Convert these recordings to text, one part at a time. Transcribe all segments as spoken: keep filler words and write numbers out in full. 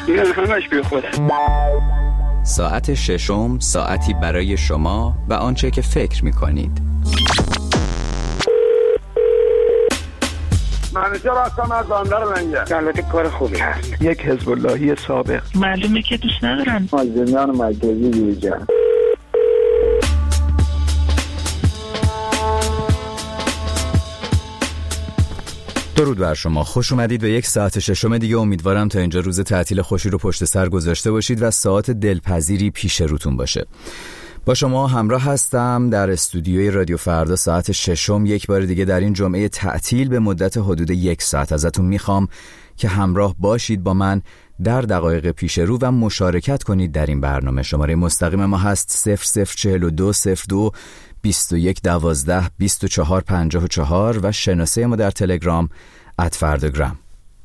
نه همش بی خوده. ساعت ششم، ساعتی برای شما و آنچه که فکر می‌کنید. منیجر هستم از بندر منگه. البته کار خوبی هست. یک حزب اللهی سابق. معلومه که دوست ندارن. مازنیان مرکزی دیجن. درود بر شما، خوش اومدید به یک ساعت ششم دیگه. امیدوارم تا اینجا روز تعطیل خوشی رو پشت سر گذاشته باشید و ساعت دلپذیری پیش روتون باشه. با شما همراه هستم در استودیوی رادیو فردا ساعت ششم. یک بار دیگه در این جمعه تعطیل به مدت حدود یک ساعت ازتون میخوام که همراه باشید با من در دقایق پیش رو و مشارکت کنید در این برنامه. شماره مستقیم ما هست صفر صفر چهل و دو صفر دو بیست و یک دوازده بیست و چهار پنجاه و چهار و شناسه ما در تلگرام ات فرداگرام.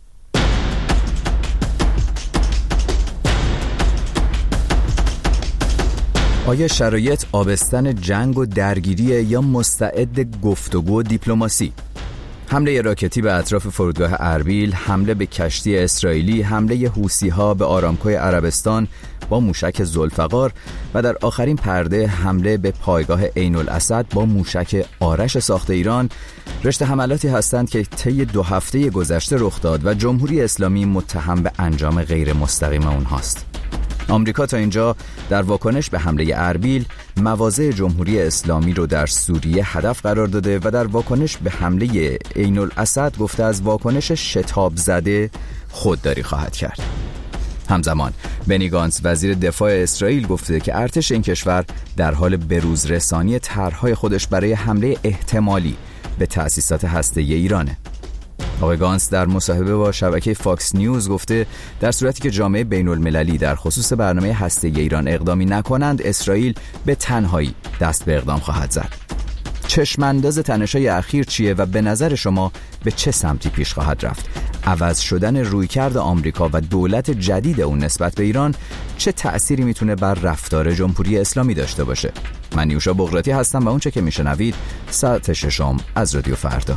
آیا شرایط آبستن جنگ و درگیریه یا مستعد گفتگو و دیپلماسی؟ حمله راکتی به اطراف فرودگاه اربیل، حمله به کشتی اسرائیلی، حمله حوثی‌ها به آرامکوی عربستان با موشک ذوالفقار و در آخرین پرده حمله به پایگاه عین الاسد با موشک آرش ساخت ایران، رشته حملاتی هستند که طی دو هفته گذشته رخ داد و جمهوری اسلامی متهم به انجام غیر مستقیم اونهاست. آمریکا تا اینجا در واکنش به حمله اربیل مواضع جمهوری اسلامی رو در سوریه هدف قرار داده و در واکنش به حمله عین الاسد گفته از واکنش شتاب زده خودداری خواهد کرد. همزمان بنی گانتز وزیر دفاع اسرائیل گفته که ارتش این کشور در حال بروز رسانی طرح‌های خودش برای حمله احتمالی به تأسیسات هسته‌ای ایرانه. آقای گانتز در مصاحبه با شبکه فاکس نیوز گفته در صورتی که جامعه بین المللی در خصوص برنامه هسته‌ای ایران اقدامی نکنند، اسرائیل به تنهایی دست به اقدام خواهد زد. چشمانداز تنش‌های اخیر چیه و به نظر شما به چه سمتی پیش خواهد رفت؟ عوض شدن رویکرد آمریکا و دولت جدید اون نسبت به ایران چه تأثیری میتونه بر رفتار جمهوری اسلامی داشته باشه؟ من نیوشا بغراتی هستم و اون چه که میشنوید ساعت ششم از رادیو فردا.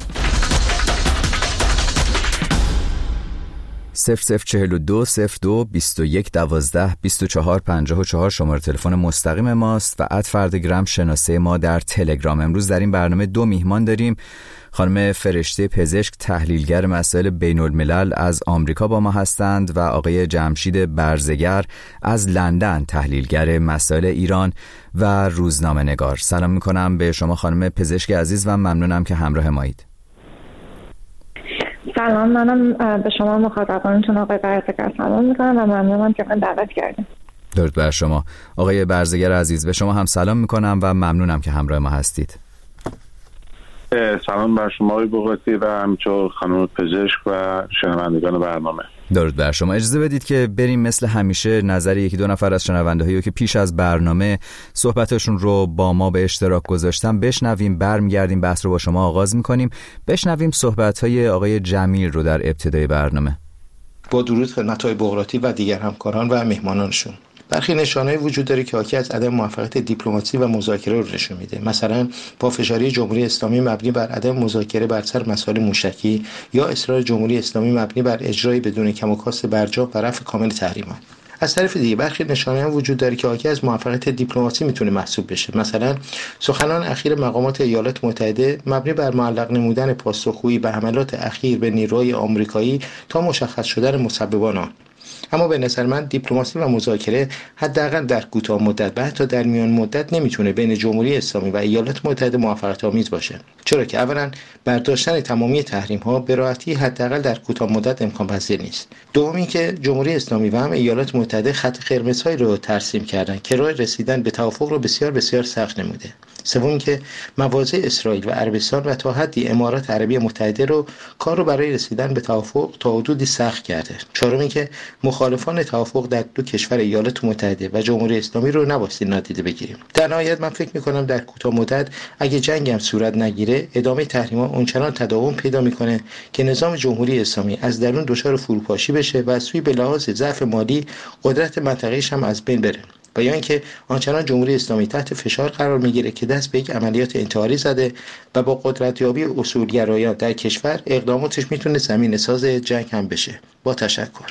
صفر صفر چهل و دو صفر دو بیست و یک دوازده بیست و چهار پنجاه و چهار شماره تلفن مستقیم ماست و ات فرداگرام شناسه ما در تلگرام. امروز در این برنامه دو میهمان داریم. خانم فرشته پزشک، تحلیلگر مسائل بین الملل از آمریکا با ما هستند و آقای جمشید برزگر از لندن، تحلیلگر مسائل ایران و روزنامه نگار. سلام میکنم به شما خانم پزشک عزیز و ممنونم که همراه مایید. سلام، منم به شما مخاطبانتون آقای برزگر سلام میکنم و ممنونم که من دعوت کردیم. درود بر شما آقای برزگر عزیز، به شما هم سلام میکنم و ممنونم که همراه ما هستید. سلام بر شما آقای بغراتی و همچنین خانم پزشک و شنوندگان برنامه. درود بر شما. اجازه بدید که بریم مثل همیشه نظر یکی دو نفر از شنونده‌هایی که پیش از برنامه صحبتشون رو با ما به اشتراک گذاشتن بشنویم، برمیگردیم بحث رو با شما آغاز می‌کنیم. بشنویم صحبت‌های آقای جمیل رو در ابتدای برنامه. با درود خدمت آقای بغراتی و دیگر همکاران و مهمانانشون. برخی نشانه‌ای وجود داره که حاکی از عدم موفقیت دیپلماسی و مذاکره رو نشون میده. مثلا پافشاری جمهوری اسلامی مبنی بر عدم مذاکره بر سر مسائل موشکی یا اصرار جمهوری اسلامی مبنی بر اجرای بدون کم و کاست برجام و رفع کامل تحریمات. از طرف دیگه برخی نشانه‌ها وجود داره که حاکی از موفقیت دیپلماسی میتونه محسوب بشه. مثلا سخنان اخیر مقامات ایالات متحده مبنی بر معلق نمودن پاسخگویی به حملات اخیر به نیروهای آمریکایی تا مشخص شدن مسببان آن. اما به نظر من دیپلماسی و مذاکره حداقل در کوتاه مدت و حتی در میان مدت نمیتونه بین جمهوری اسلامی و ایالات متحده موفقیت آمیز باشه، چرا که اولا برداشتن تمامی تحریم ها به راحتی حداقل در کوتاه مدت امکان پذیر نیست. دومی که جمهوری اسلامی و هم ایالات متحده خط قرمزهایی رو ترسیم کردن که راه رسیدن به توافق رو بسیار بسیار سخت نموده. سوم که مواضع اسرائیل و عربستان و تا حدی امارات عربی متحده رو کار رو برای رسیدن به توافق تا حدودی سخت کرده. چهارم که مخالفان توافق در دو کشور ایالات متحده و جمهوری اسلامی رو نباید نادیده بگیریم. در نهایت من فکر می‌کنم در کوتاه مدت اگه جنگ هم صورت نگیره، ادامه تحریم‌ها اونچنان تداوم پیدا می‌کنه که نظام جمهوری اسلامی از درون دچار فروپاشی بشه و از سوی به لحاظ ضعف مالی قدرت منطقه‌ایش هم از بین بره. و یا اینکه آنچنان جمهوری اسلامی تحت فشار قرار میگیره که دست به یک عملیات انتحاری زده و با قدرتیابی اصولگرایان در کشور اقداماتش میتونه زمینه ساز جنگ هم بشه. با تشکر.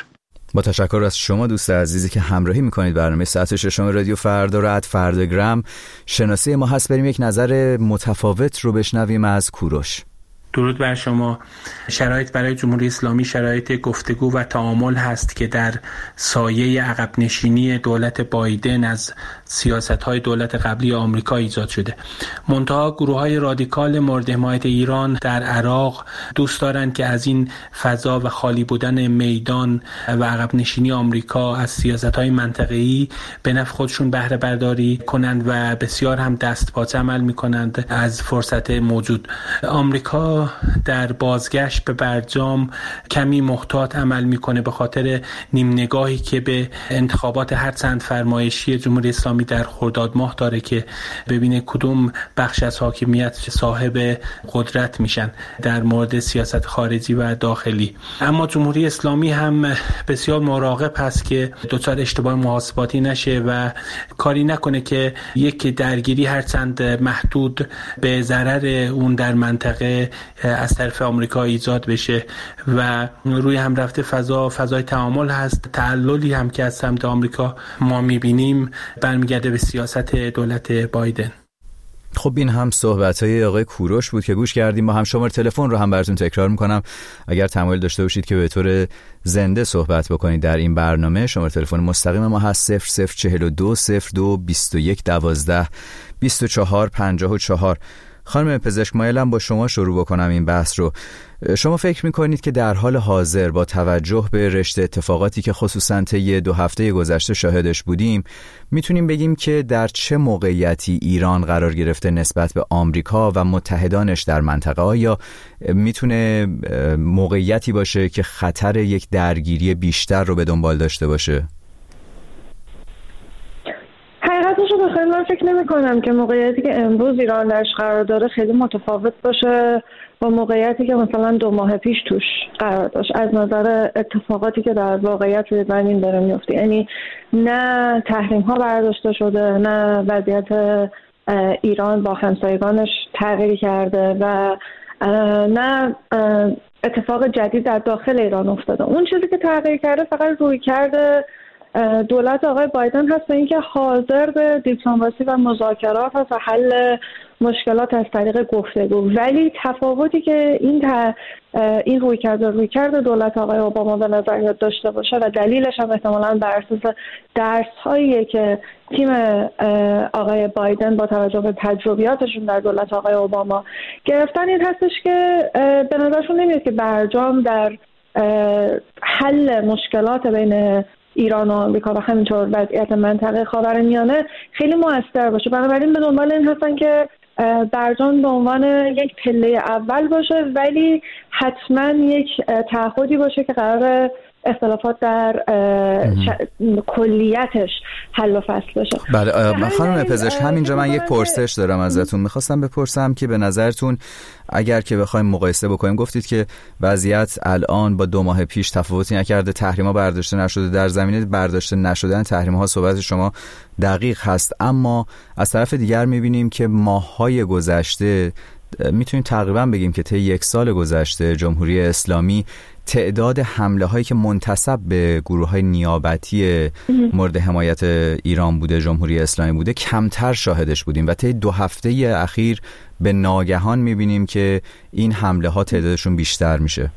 با تشکر از شما دوست عزیزی که همراهی میکنید برنامه ساعت ششم رادیو فردا رو. ات فرداگرام شناسی ما هست. بریم یک نظر متفاوت رو بشنویم از کوروش. درود بر شما. شرایط برای جمهوری اسلامی شرایط گفتگو و تعامل هست که در سایه عقب نشینی دولت بایدن از سیاست‌های دولت قبلی آمریکا ایجاد شده. منتها گروه‌های رادیکال مورد حمایت ایران در عراق دوست دارند که از این فضا و خالی بودن میدان و عقب نشینی آمریکا از سیاست‌های منطقه‌ای به نفع خودشون بهره برداری کنند و بسیار هم دستپاچه عمل می‌کنند از فرصت موجود. آمریکا در بازگشت به برجام کمی محتاط عمل میکنه به خاطر نیم نگاهی که به انتخابات هر چند فرمایشی جمهوری اسلامی در خرداد ماه داره که ببینه کدوم بخش از حاکمیت صاحب قدرت میشن در مورد سیاست خارجی و داخلی. اما جمهوری اسلامی هم بسیار مراقب هست که دچار اشتباه محاسباتی نشه و کاری نکنه که یک درگیری هر چند محدود به ضرر اون در منطقه از طرف آمریکا ایجاد بشه و روی هم رفته فضا فضای تعامل هست. تعللی هم که از سمت آمریکا ما میبینیم برمیگرده به سیاست دولت بایدن. خب این هم صحبت‌های آقای کوروش بود که گوش کردیم. ما هم شماره تلفن رو هم براتون تکرار میکنم اگر تمایل داشته باشید که به طور زنده صحبت بکنید در این برنامه. شماره تلفن مستقیم ما هست صفر صفر چهل و دو صفر دو بیست و یک دوازده بیست و چهار پنجاه و چهار. خانم پزشک، مایلم با شما شروع بکنم این بحث رو. شما فکر میکنید که در حال حاضر با توجه به رشته اتفاقاتی که خصوصاً طی دو هفته گذشته شاهدش بودیم میتونیم بگیم که در چه موقعیتی ایران قرار گرفته نسبت به آمریکا و متحدانش در منطقه، یا میتونه موقعیتی باشه که خطر یک درگیری بیشتر رو به دنبال داشته باشه؟ حقیقتش رو بخوایم من فکر نمی کنم که موقعیتی که امروز ایران درش قرار داره خیلی متفاوت باشه با موقعیتی که مثلا دو ماه پیش توش قرار داشت از نظر اتفاقاتی که در واقعیت روی زمین داره میفته. یعنی نه تحریم ها برداشته شده، نه وضعیت ایران با همسایگانش تغییری کرده و نه اتفاق جدید در داخل ایران افتاده. اون چیزی که تغییر کرده فقط روی کرده دولت آقای بایدن هست به اینکه حاضر به دیپلماسی و مذاکرات هست و حل مشکلات از طریق گفتگو. ولی تفاوتی که این تا این روی کرده روی کرده دولت آقای اوباما به نظر داشته باشه و دلیلش هم احتمالاً بر اساس درس هایی که تیم آقای بایدن با توجه به تجربیاتشون در دولت آقای اوباما گرفتن این هستش که به نظرشون نمیاد که برجام در حل مشکلات بین ایران و آمریکا و همینطور وضعیت منطقه خاورمیانه خیلی مؤثر باشه. بنابراین به دنبال این هستن که برجام به عنوان یک پله اول باشه ولی حتما یک تعهدی باشه که قرار اختلافات در ش... کلیتش حل و فصل بشه. بله خانم پزشک، همینجا من یک پرسش دارم ازتون. میخواستم بپرسم که به نظرتون اگر که بخوایم مقایسه بکنیم، گفتید که وضعیت الان با دو ماه پیش تفاوتی نکرده، تحریم‌ها برداشته نشده، در زمینه برداشته نشدن تحریم‌ها صحبت شما دقیق هست، اما از طرف دیگر می‌بینیم که ماه‌های گذشته میتونیم تقریبا بگیم که طی یک سال گذشته جمهوری اسلامی تعداد حمله هایی که منتسب به گروه های نیابتی مورد حمایت ایران بوده، جمهوری اسلامی بوده، کمتر شاهدش بودیم و طی دو هفته اخیر به ناگهان میبینیم که این حمله ها تعدادشون بیشتر میشه.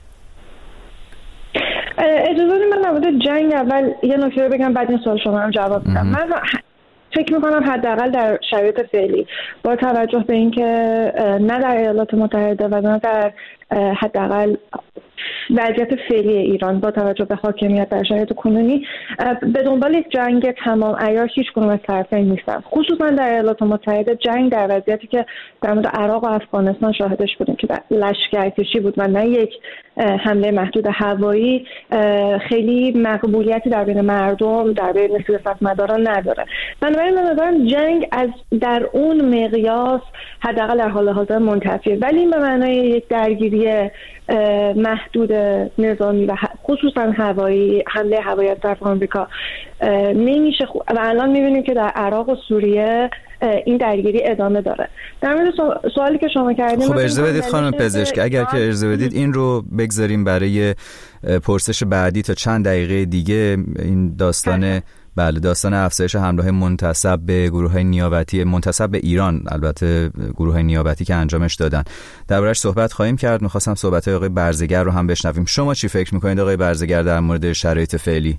اجازه بدید من نبوده جنگ اول یه نکته بگم بعد این سوال شما هم جواب بدم. من فکر میکنم حداقل در شرایط فعلی با توجه به اینکه نه در ایالات متحده و نه در حداقل وضعیت فعلی ایران با توجه به حاکمیت در شرایط کنونی به دنبال یک جنگ تمام عیار هیچ کدوم از طرفین نیستن. خصوصا در ایالات متحده جنگ در وضعیتی که در مورد عراق و افغانستان شاهدش بودیم که لشکرکشی بود و نه یک حمله محدود هوایی، خیلی مقبولیتی در بین مردم در بین سیاستمداران نداره. بنابراین به نظرم جنگ از در اون مقیاس حداقل در حال حاضر منتفیه، ولی این به معنای یک درگیری محدود نظامی و خصوصا هوایی، حمله هوایی از طرف آمریکا نمیشه. و الان میبینیم که در عراق و سوریه این درگیری ادامه داره. در مورد سوالی که شما کردید، خب اجازه بدید خانم پزشک، اگر که اجازه بدید این رو بگذاریم برای پرسش بعدی تا چند دقیقه دیگه. این داستان بله داستان افزایش حمله منتسب به گروه‌های نیابتی، منتسب به ایران، البته گروه‌های نیابتی که انجامش دادن، دربارش صحبت خواهیم کرد. می‌خواستم صحبت‌های آقای برزگر رو هم بشنویم. شما چی فکر می‌کنید آقای برزگر در مورد شرایط فعلی؟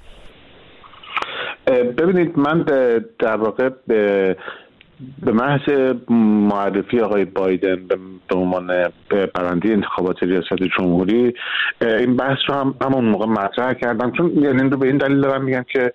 ببینید، من در واقع به به محض معرفی آقای بایدن به عنوان برنده انتخابات ریاست جمهوری این بحث رو هم همون موقع مطرح کردم، چون یعنی رو به این دلیل دارم میگم که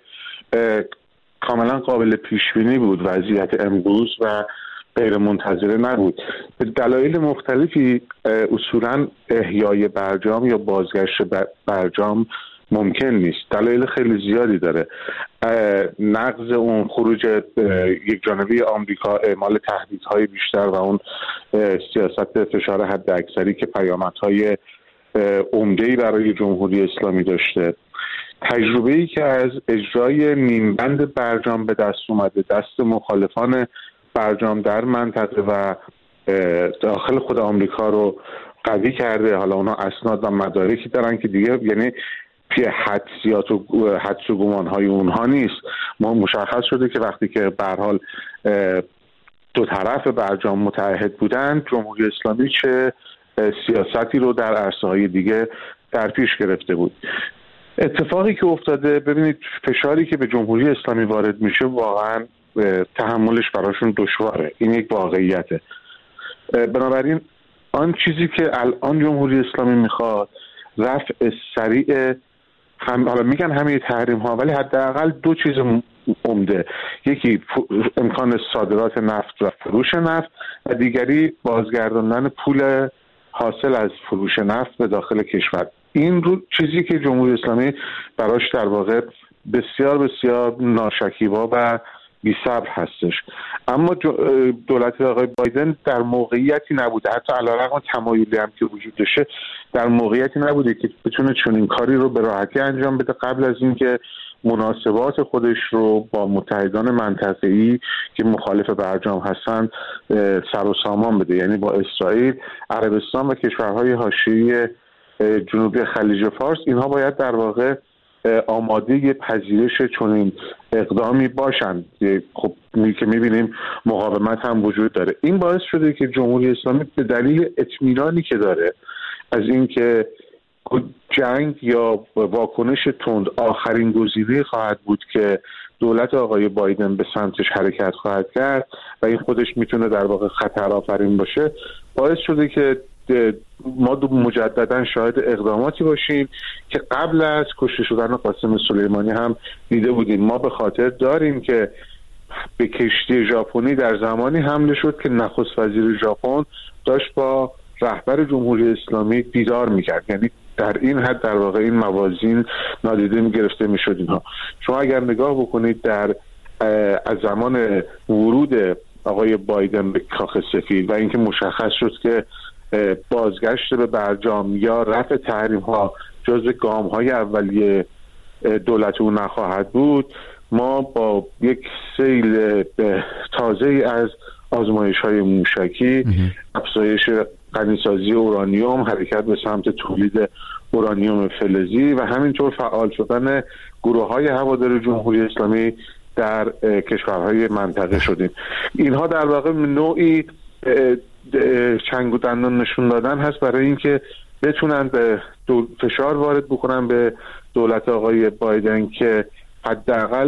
کاملا قابل پیش بینی بود وضعیت امروز و غیر منتظره نبود. به دلایل مختلفی اصولا احیای برجام یا بازگشت برجام ممکن نیست. دلایل خیلی زیادی داره. نقض اون خروج یک جانبی آمریکا، اعمال تهدیدهای بیشتر و اون سیاست فشار حد اکثری که پیامدهای عمده‌ای برای جمهوری اسلامی داشته، تجربه‌ای که از اجرای نیمبند برجام به دست اومده، دست مخالفان برجام در منطقه و داخل خود آمریکا رو قوی کرده. حالا اونا اسناد و مدارکی دارن که دیگه یعنی پی حدسیات و حدس و گمانهای اونها نیست. ما مشخص شده که وقتی که به هر حال دو طرف برجام متحد بودن، جمهوری اسلامی چه سیاستی رو در عرصه‌های دیگه در پیش گرفته بود. اتفاقی که افتاده، ببینید فشاری که به جمهوری اسلامی وارد میشه واقعا تحملش براشون دشواره. این یک واقعیته. بنابراین آن چیزی که الان جمهوری اسلامی میخواد رفع سریع هم، حالا میگن همه تحریم ها، ولی حداقل دو چیز عمده، یکی امکان صادرات نفت و فروش نفت و دیگری بازگرداندن پول حاصل از فروش نفت به داخل کشور. این رو چیزی که جمهوری اسلامی براش در واقع بسیار بسیار ناشکیبا و بی صبر هستش. اما دولت آقای بایدن در موقعیتی نبوده، حتی علیرغم تمایلی هم که وجود داشته، در موقعیتی نبوده که بتونه چنین کاری رو به راحتی انجام بده قبل از اینکه مناسبات خودش رو با متحدان منطقه‌ای که مخالف برجام هستن سر و سامان بده، یعنی با اسرائیل، عربستان و کشورهای حاشیه‌ای جنوبی خلیج فارس. اینها باید در واقع آماده پذیرش چنین اقدامی باشند. خب که می‌بینیم مقاومت هم وجود داره. این باعث شده که جمهوری اسلامی به دلیل اطمینانی که داره از اینکه جنگ یا واکنش تند آخرین گزینه خواهد بود که دولت آقای بایدن به سمتش حرکت خواهد کرد و این خودش میتونه در واقع خطر آفرین باشه، باعث شده که ما مجددا شاهد اقداماتی باشیم که قبل از کشته شدن قاسم سلیمانی هم دیده بودیم. ما به خاطر داریم که به کشتی ژاپنی در زمانی حمله شد که نخست وزیر ژاپن داشت با رهبر جمهوری اسلامی دیدار میکرد، یعنی در این حد در واقع این موازین نادیده گرفته میشد. اینها شما اگر نگاه بکنید در از زمان ورود آقای بایدن به کاخ سفید و اینکه مشخص شد که بازگشت به برجام یا رفع تحریم ها جزو گام های اولیه دولت او نخواهد بود، ما با یک سیل تازه از آزمایش های موشکی، افزایش غنیسازی اورانیوم، حرکت به سمت تولید اورانیوم فلزی و همینطور فعال شدن گروه های هوادار جمهوری اسلامی در کشورهای منطقه شدیم. اینها در واقع نوعی چنگ و دندان نشون دادن هست برای اینکه بتونن به فشار وارد بکنن به دولت آقای بایدن که حداقل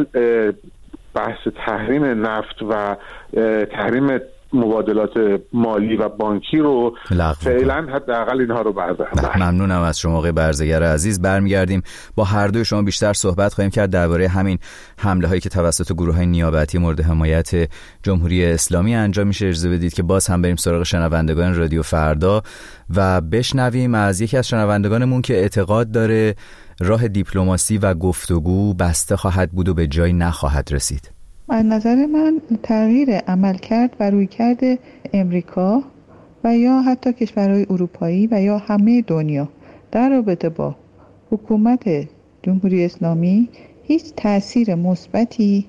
بحث تحریم نفت و تحریم مبادلات مالی و بانکی رو فعلا حداقل اینها رو بردارن. ممنونم از شما آقای برزگر عزیز. برمیگردیم با هر دوی شما بیشتر صحبت خواهیم کرد درباره همین حمله هایی که توسط گروه‌های نیابتی مورد حمایت جمهوری اسلامی انجام میشه. اجازه بدید که باز هم بریم سراغ شنوندگان رادیو فردا و بشنویم از یکی از شنوندگانمون که اعتقاد داره راه دیپلماسی و گفتگو بسته خواهد بود و به جایی نخواهد رسید. از نظر من تغییر عملکرد و رویکرد امریکا و یا حتی کشورهای اروپایی و یا همه دنیا در رابطه با حکومت جمهوری اسلامی هیچ تأثیر مثبتی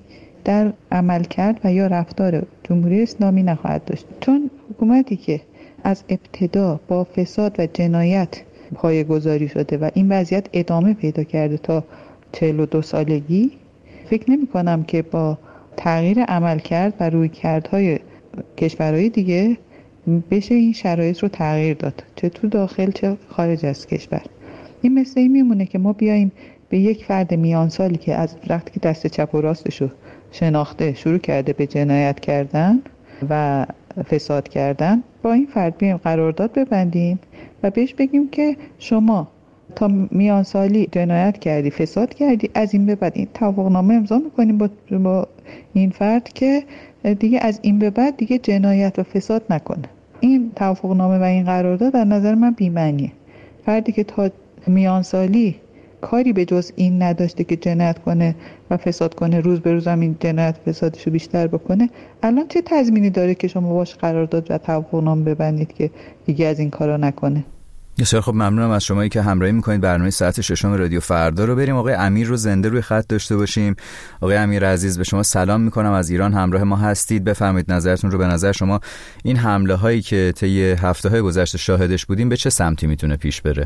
در عملکرد و یا رفتار جمهوری اسلامی نخواهد داشت، چون حکومتی که از ابتدا با فساد و جنایت پایه‌گذاری شده و این وضعیت ادامه پیدا کرده تا چهل و دو سالگی، فکر نمی کنم که با تغییر عملکرد و رویکردهای کشورهای دیگه بشه این شرایط رو تغییر داد، چه تو داخل چه خارج از کشور. این مثل این میمونه که ما بیاییم به یک فرد میان سالی که از وقتی که دست چپ و راستش رو شناخته شروع کرده به جنایت کردن و فساد کردن، با این فرد بیایم قرارداد ببندیم و بهش بگیم که شما تا میان سالی جنایت کردی، فساد کردی، از این به بعد این توافقنامه امضا میکنیم با, با این فرد که دیگه از این به بعد دیگه جنایت و فساد نکنه. این توافقنامه و این قرارداد در نظر من بی‌معنیه. فردی که تا میان سالی کاری به جز این نداشته که جنایت کنه و فساد کنه، روز به روز هم این جنایت فسادشو بیشتر بکنه، الان چه تضمینی داره که شما باش قرارداد و توافقنامه ببندید که دیگه از این کارا نکنه؟ بسیار خب، ممنونم از شمایی که همراهی میکنید برنامه ساعت ششم رادیو فردا رو. بریم آقای امیر رو زنده روی خط داشته باشیم. آقای امیر عزیز، به شما سلام میکنم، از ایران همراه ما هستید. بفرمایید نظرتون رو. به نظر شما این حمله هایی که طی هفته های گذشته شاهدش بودیم به چه سمتی میتونه پیش بره؟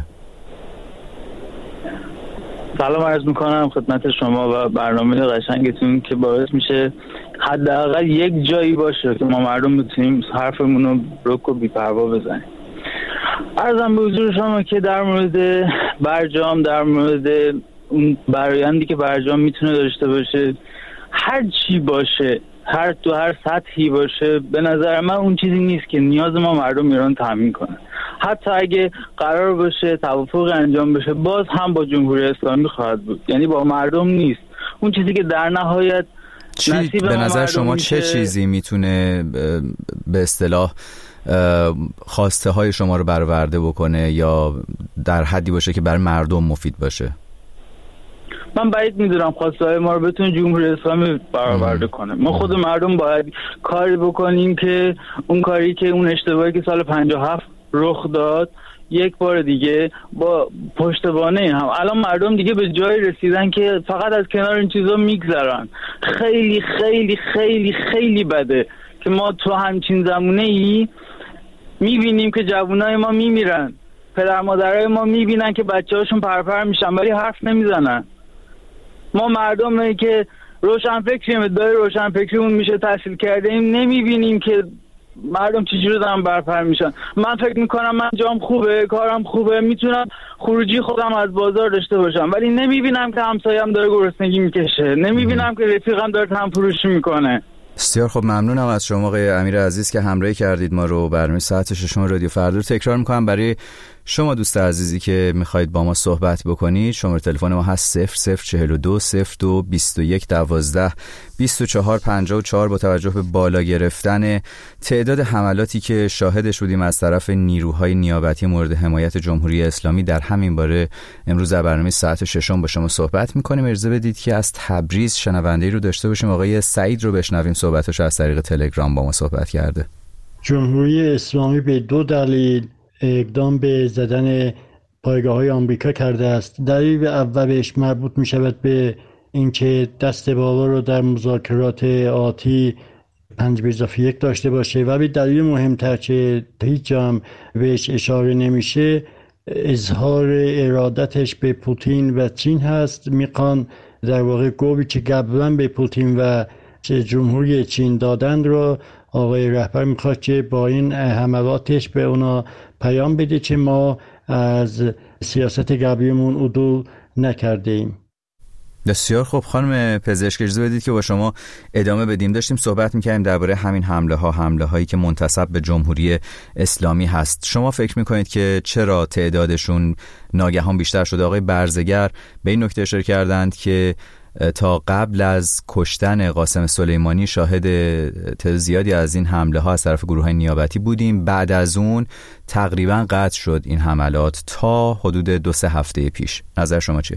سلام عرض میکنم خدمت شما و برنامه قشنگتون که باعث میشه حداقل یک جایی باشه که ما مردم بتونیم حرفمون رو رک و بی‌پروا بزنیم. عرضم به حضور شما که در مورد برجام، در مورد اون برآیندی که برجام میتونه داشته باشه، هر چی باشه، هر تو هر سطحی باشه، به نظر من اون چیزی نیست که نیاز ما مردم ایران تامین کنه. حتی اگه قرار باشه توافق انجام بشه، باز هم با جمهوری اسلامی خواهد بود، یعنی با مردم نیست. اون چیزی که در نهایت چی به نظر شما چه چیزی میتونه به اصطلاح خواسته های شما رو برآورده بکنه یا در حدی باشه که بر مردم مفید باشه؟ من بعید میدونم خواسته های ما رو بتونه جمهوری اسلامی برآورده کنه. ما خود مردم باید کاری بکنیم که اون کاری که اون اشتباهی که سال پنجاه و هفت رخ داد یک بار دیگه با پشتوانه هم. الان مردم دیگه به جایی رسیدن که فقط از کنار این چیزا میگذرن. خیلی خیلی خیلی خیلی بده که ما تو همچین زمونه ای میبینیم که جوانای ما میمیرن، پدر مادرای ما میبینن که بچه هاشون پرپر میشن ولی حرف نمیزنن. ما مردمی که روشن فکریم، ادعای روشن فکریمون میشه تحصیل کرده ایم، نمیبینیم که مردم چجوری دارن برپر میشن. من فکر میکنم من جام خوبه، کارم خوبه، میتونم خروجی خودم از بازار داشته باشم، ولی نمیبینم که همسایم داره گرسنگی میکشه، نمیبینم که رفیقم داره تنفروشی میکنه. بسیار خب، ممنونم از شما آقای امیر عزیز که همراهی کردید ما رو. برنامه ساعت ششم رادیو فردا رو تکرار میکنم برای شما دوست عزیزی که میخواید با ما صحبت بکنید. شماره تلفن ما هست صفر صفر چهل و دو صفر دو بیست و یک دوازده بیست و چهار پنجاه و چهار. با توجه به بالا گرفتن تعداد حملاتی که شاهدش بودیم از طرف نیروهای نیابتی مورد حمایت جمهوری اسلامی، در همین باره امروز در برنامه ساعت ششم با شما صحبت میکنیم. اجازه بدید که از تبریز شنونده‌ای رو داشته باشیم. آقای سعید رو بشنویم، صحبتش از طریق تلگرام با ما صحبت کرده. جمهوری اسلامی به دو دلیل اقدام به زدن پایگاه‌های آمریکا کرده است. دلیل اولش مربوط می شود به اینکه دست بالا رو در مذاکرات آتی پنج به اضافه یک داشته باشه، ولی دلیل مهمتر که هیچ جا بهش اشاره نمیشه اظهار ارادتش به پوتین و چین هست. میخوان در واقع گویی که قبلا به پوتین و جمهوری چین دادن رو آقای رهبر میخواد که با این حملاتش به اونا پیام بده که ما از سیاست قبلیمون عدول نکرده ایم. بسیار خوب خانم پزشک، اجازه بدید که با شما ادامه بدیم. داشتیم صحبت می‌کردیم درباره همین حمله ها حمله هایی که منتسب به جمهوری اسلامی هست. شما فکر می‌کنید که چرا تعدادشون ناگهان بیشتر شده؟ آقای برزگر به این نکته اشاره کردند که تا قبل از کشتن قاسم سلیمانی شاهد تعداد زیادی از این حمله ها از طرف گروه های نیابتی بودیم، بعد از اون تقریبا قطع شد این حملات تا حدود دو سه هفته پیش. نظر شما چیه؟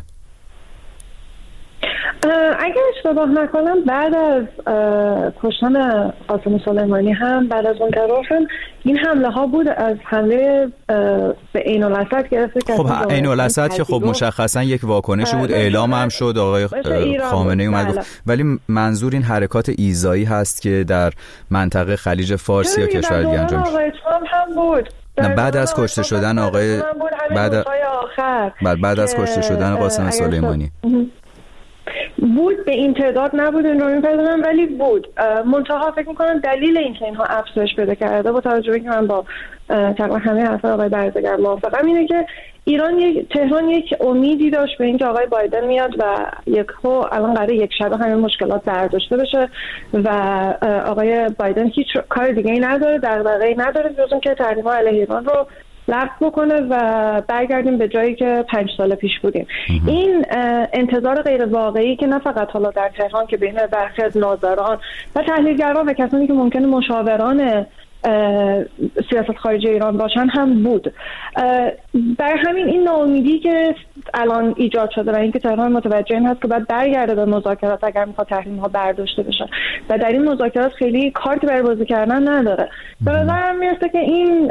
اگر اشتباه نکنم بعد از کشتن قاسم سلیمانی هم بعد از اون طرف هم این حمله ها بود از حمله به عین الاسد گرفته که خب عین الاسد که خب مشخصا یک واکنشی بود، اعلام هم شد، آقای خامنه‌ای اومد گفت، ولی منظور این حرکات ایذایی هست که در منطقه خلیج فارس یا کشور دیگه انجام شد. آقای ترامپ هم بود بعد از کشته شدن آقای بعد بعد, بعد از کشته شدن قاسم سلیمانی بود، به این تعداد نبود این رو می‌پذیرم، ولی بود. منتها فکر می‌کنم دلیل این که اینها افزایش پیدا کرده با توجه به اینکه من با تقریبا همه حرفای آقای برزگر موافقم اینه که ایران یک تهران یک امیدی داشت به اینکه آقای بایدن میاد و یکو الان قراره یک شبه همه مشکلات برداشته بشه و آقای بایدن هیچ کار دیگه‌ای نداره، دغدغه‌ای نداره جز اینکه تحریم‌ها علیه ایران رو لغو بکنه و برگردیم به جایی که پنج سال پیش بودیم. این انتظار غیر واقعی که نه فقط حالا در تهران که بین برخی از ناظران و تحلیلگران و کسانی که ممکنه مشاوران سیاست خارجی ایران باشن هم بود. برای همین این ناامیدی که الان ایجاد شده و اینکه تهران متوجه این هست که باید برگرده به مذاکرات اگر میخواد تحریم ها برداشته بشه و در این مذاکرات خیلی کارتی برای بازی کردن نداره. به نظرم میرسه که این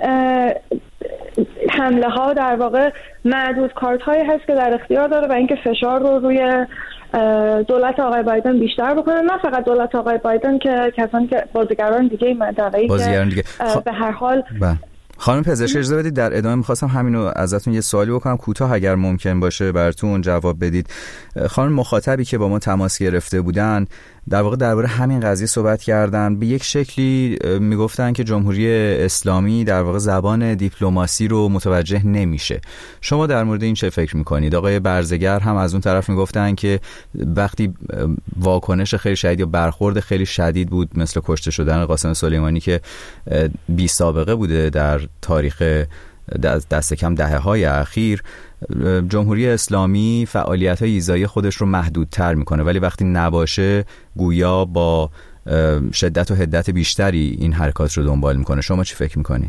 حمله ها در واقع معدود کارت هایی هست که در اختیار داره و اینکه فشار رو روی دولت آقای بایدن بیشتر بکنه، نه فقط دولت آقای بایدن که کسانی که بازیگران دیگه منطقه‌ای که خ... به هر حال با. خانم پزشک اجازه بدید در ادامه می‌خواستم همینو ازتون یه سوالی بکنم کوتاه اگر ممکن باشه براتون جواب بدید. خانم مخاطبی که با ما تماس گرفته بودن در واقع درباره همین قضیه صحبت کردن، به یک شکلی میگفتن که جمهوری اسلامی در واقع زبان دیپلماسی رو متوجه نمیشه. شما در مورد این چه فکر میکنید؟ آقای برزگر هم از اون طرف میگفتن که وقتی واکنش خیلی شدید یا برخورد خیلی شدید بود مثل کشته شدن قاسم سلیمانی که بی سابقه بوده در تاریخ دست کم دهه های اخیر، جمهوری اسلامی فعالیت های ایذایی خودش رو محدودتر میکنه ولی وقتی نباشه گویا با شدت و حدت بیشتری این حرکات رو دنبال میکنه. شما چی فکر میکنین؟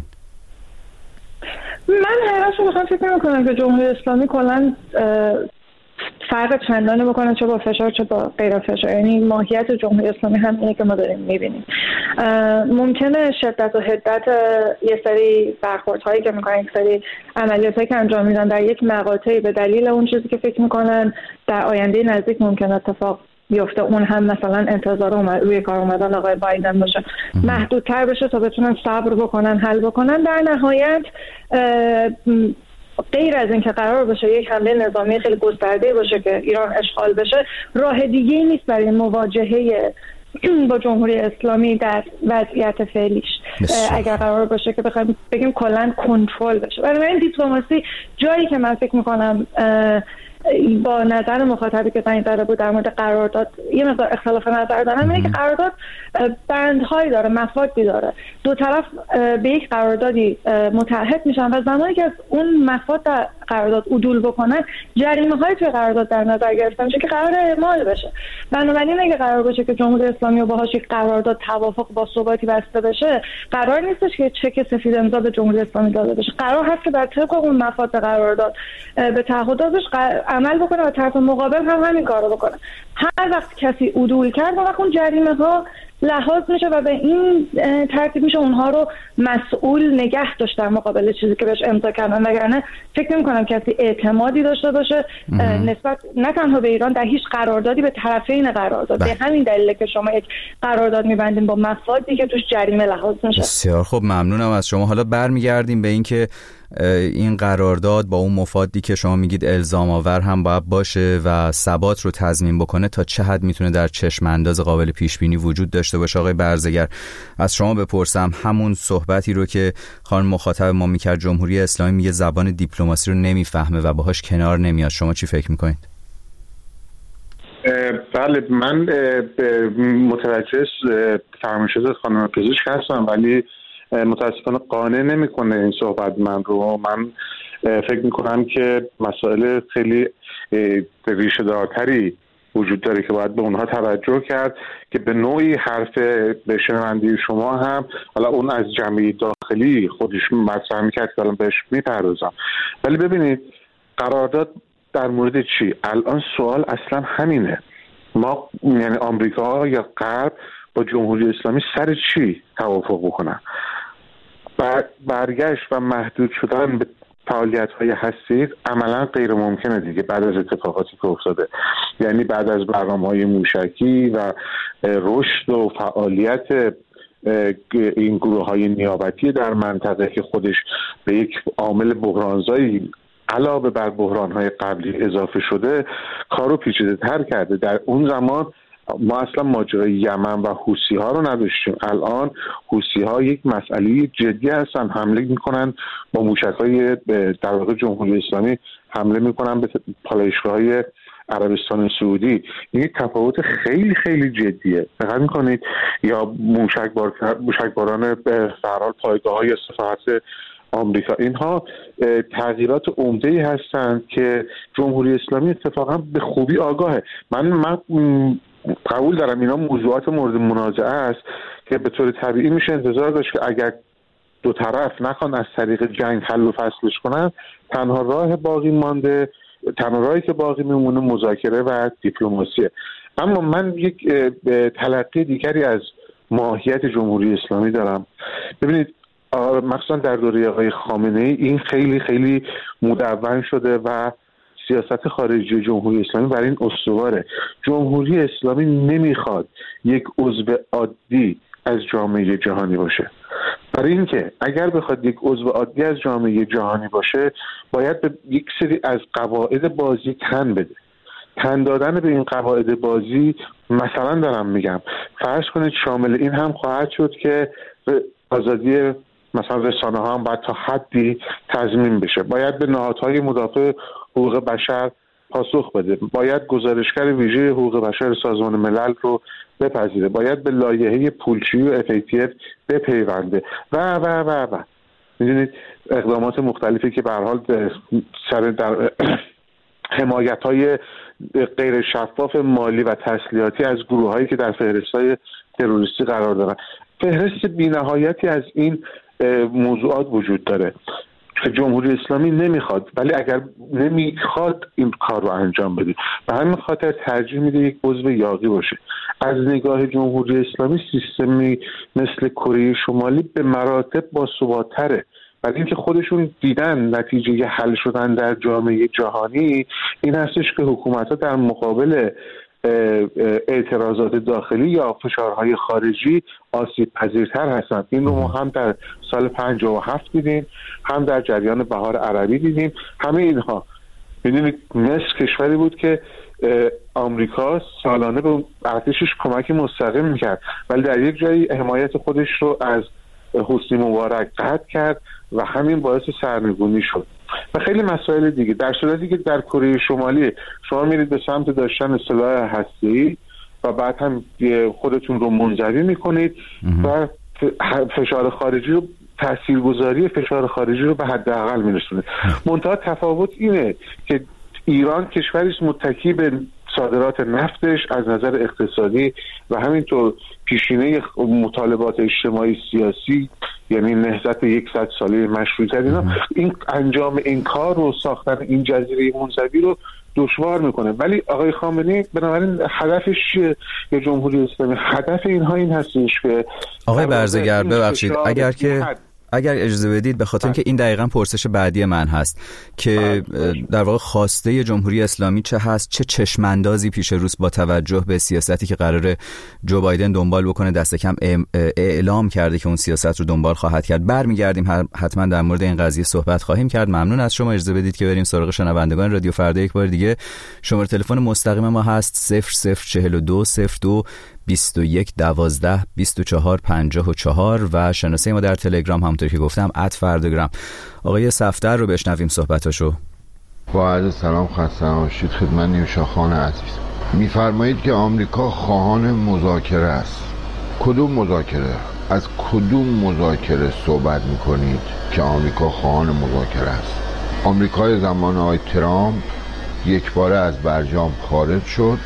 من حقیقتش رو بخوام فکر میکنم که جمهوری اسلامی کلن فرق چندانه بکنه چه با فشار چه با غیر فشار، یعنی ماهیت جمهوری اسلامی هم اینه که ما داریم میبینیم. ممکنه شدت و حدت یه سری برخوردهایی که میکنن، یک سری عملیاتایی که انجام میدن در یک مقاطعی به دلیل اون چیزی که فکر میکنن در آینده نزدیک ممکن اتفاق بیفته اون هم مثلا انتظار اومد روی کار اومدن آقای بایدن باشه محدودتر بشه تا بتونن صبر بکنن حل بکنن. در نهایت غیر از اینکه قرار باشه یک حمله نظامی خیلی گسترده باشه که ایران اشغال بشه، راه دیگه‌ای نیست برای مواجهه با جمهوری اسلامی در وضعیت فعلیش اگر قرار باشه که بخوایم بگیم کلاً کنترل بشه. برای این دیپلماسی جایی که من فکر می‌کنم با نظر مخاطبی که زنگ زده بود در مورد قرارداد یه مقدار اختلاف نظر دارم اینه که قرارداد بندهایی داره، مفادی داره، دو طرف به یک قراردادی متعهد میشن و زمانی که از اون مفاد در قرارداد عدول بکنن جریمه های توی قرارداد در نظر گرفته میشه که قرار اعمال بشه. بنابراین اگه قرار باشه که جمهوری اسلامی و باهاش یک قرارداد توافق با ثباتی بسته بشه، قرار نیستش که چک سفید امضا به جمهوری اسلامی داده بشه، قرار هست که در طبق اون مفاد قرارداد به تعهداتش عمل بکنه و طرف مقابل هم همین کارو بکنه. هر وقت کسی عدول کرد وقت اون جریمه ها لحاظ میشه و به این ترتیب میشه اونها رو مسئول نگه داشت در مقابل چیزی که بهش امضا کردن. وگرنه فکر نمی‌کنم کسی اعتمادی داشته باشه نسبت نه تنها به ایران در هیچ قراردادی به طرفین قرارداد. به همین دلیله که شما یک قرارداد می‌بندین با مفادی که توش جریمه لحاظ میشه. بسیار خب، ممنونم از شما. حالا برمیگردیم به این که این قرارداد با اون مفادی که شما میگید الزام آور هم باید باشه و ثبات رو تضمین بکنه تا چه حد میتونه در چشم انداز قابل پیش بینی وجود داشته باشه. آقای برزگر، از شما بپرسم همون صحبتی رو که خانم مخاطب ما میکرد، جمهوری اسلامی میگه زبان دیپلماسی رو نمیفهمه و باهاش کنار نمیاد، شما چی فکر میکنید؟ بله، من متوجه فرمایشات خانم پزشک هستم ولی متاسفانه قانع نمیکنه این صحبت من رو. من فکر میکنم که مسائل خیلی ریشه دارتری وجود داره که باید به اونها توجه کرد که به نوعی حرف به شنونده شما هم حالا اون از جمعی داخلی خودش مطرح میکرد که الان بهش میپردازم. ولی ببینید قرارداد در مورد چی؟ الان سوال اصلا همینه، ما یعنی آمریکا یا غرب با جمهوری اسلامی سر چی توافق بکنن؟ برگشت و محدود شدن به فعالیت‌های هسته‌ای عملاً غیر ممکنه دیگه بعد از اتفاقاتی که افتاده. یعنی بعد از برنامه‌های موشکی و رشد و فعالیت این گروه‌های نیابتی در منطقه که خودش به یک عامل بحرانزایی علاوه بر بحران‌های قبلی اضافه شده، کارو پیچیده‌تر کرده. در اون زمان ما اصلا ماجرای یمن و حوثی ها رو نداشتیم. الان حوثی ها یک مسئله جدی هستن، حمله میکنن با موشک‌های در واقع جمهوری اسلامی حمله میکنن به پالایشگاه‌های عربستان سعودی. این یک تفاوت خیلی خیلی جدیه. دقت میکنید یا موشکبار موشکباران به هر حال پایگاه‌های سفارت آمریکا، اینها تغییرات عمده‌ای هستند که جمهوری اسلامی اتفاقا به خوبی آگاهه. من من قبول دارم اینا موضوعات مورد منازعه است که به طور طبیعی میشه انتظار داشت که اگر دو طرف نخوان از طریق جنگ حل و فصلش کنن، تنها راه باقی مانده تنها راهی که باقی میمونه مذاکره و دیپلماسیه. اما من یک تلقی دیگری از ماهیت جمهوری اسلامی دارم. ببینید مخصوصا در دوره آقای خامنه ای این خیلی خیلی مدون شده و سیاست خارجی جمهوری اسلامی برای این استواره. جمهوری اسلامی نمیخواد یک عضو عادی از جامعه جهانی باشه. برای اینکه اگر بخواد یک عضو عادی از جامعه جهانی باشه، باید به یک سری از قواعد بازی تن بده. تن دادن به این قواعد بازی، مثلا دارم میگم، فرض کنید شامل این هم خواهد شد که آزادی مثلا رسانه ها هم باید تا حدی تضمین بشه، باید به نهادهای مدافع حقوق بشر پاسخ بده، باید گزارشگر ویژه حقوق بشر سازمان ملل رو بپذیره، باید به لایحه پولشویی و اف ای تی اف بپیونده و و و و میدونید اقدامات مختلفی که به هر حال سر در حمایت‌های غیر شفاف مالی و تسلیحاتی از گروه‌هایی که در فهرست‌های تروریستی قرار دارن. فهرست بی‌نهایتی از این موضوعات وجود داره که جمهوری اسلامی نمیخواد، ولی اگر نمیخواد این کار رو انجام بده و همین خاطر ترجیح میده یک عضو یاغی باشه. از نگاه جمهوری اسلامی سیستمی مثل کره شمالی به مراتب باثبات‌تره، ولی اینکه خودشون دیدن نتیجه حل شدن در جامعه جهانی این هستش که حکومت‌ها در مقابل اعتراضات داخلی یا فشارهای خارجی آسیب پذیرتر هستند. این رو ما هم در سال پنجاه و هفت دیدیم، هم در جریان بهار عربی دیدیم. همه اینها میدونید مصر کشوری بود که آمریکا سالانه به ارتشش کمک مستقیم میکرد، ولی در یک جایی حمایت خودش رو از حسنی مبارک قطع کرد و همین باعث سرنگونی شد و خیلی مسائل دیگه. در صورتی که در کره شمالی شما میرید به سمت داشتن سلاح هسته‌ای و بعد هم خودتون رو منزوی میکنید و فشار خارجی رو تاثیرگذاری فشار خارجی رو به حداقل میرسونید. منتها تفاوت اینه که ایران کشوری است متکی به صادرات نفتش از نظر اقتصادی و همینطور پیشینه مطالبات اجتماعی سیاسی، یعنی نهضت یکصد ساله مشروطیت، اینا این انجام این کار رو ساختن این جزیره منزوی رو دشوار میکنه. ولی آقای خامنه‌ای بنابراین هدفش چیه؟ یا جمهوری اسلامی هدف اینها این هستش که آقای برزگر ببخشید اگر که اگر اجازه بدید، به خاطر اینکه این دقیقاً پرسش بعدی من هست که در واقع خواسته جمهوری اسلامی چه هست، چه چشماندازی پیش روست با توجه به سیاستی که قراره جو بایدن دنبال بکنه، دست کم اعلام کرده که اون سیاست رو دنبال خواهد کرد. برمیگردیم حتما در مورد این قضیه صحبت خواهیم کرد. ممنون از شما. اجازه بدید که بریم سراغ شنوندگان رادیو فردا. یک بار دیگه شماره تلفن مستقیم ما هست صفر صفر چهل و دو صفر دو بیست و یک دوازده بیست و چهار پنجاه و چهار و شناسه ما در تلگرام همونطور که گفتم ات فرداگرام. آقای صفدر رو بشنویم صحبتاشو. با عرض سلام خسته نباشید خدمت نیوشا خان عزیز. میفرمایید که آمریکا خواهان مذاکره است. کدوم مذاکره؟ از کدوم مذاکره صحبت میکنید که آمریکا خواهان مذاکره است؟ آمریکای زمان آقای ترامپ یک باره از برجام خارج شد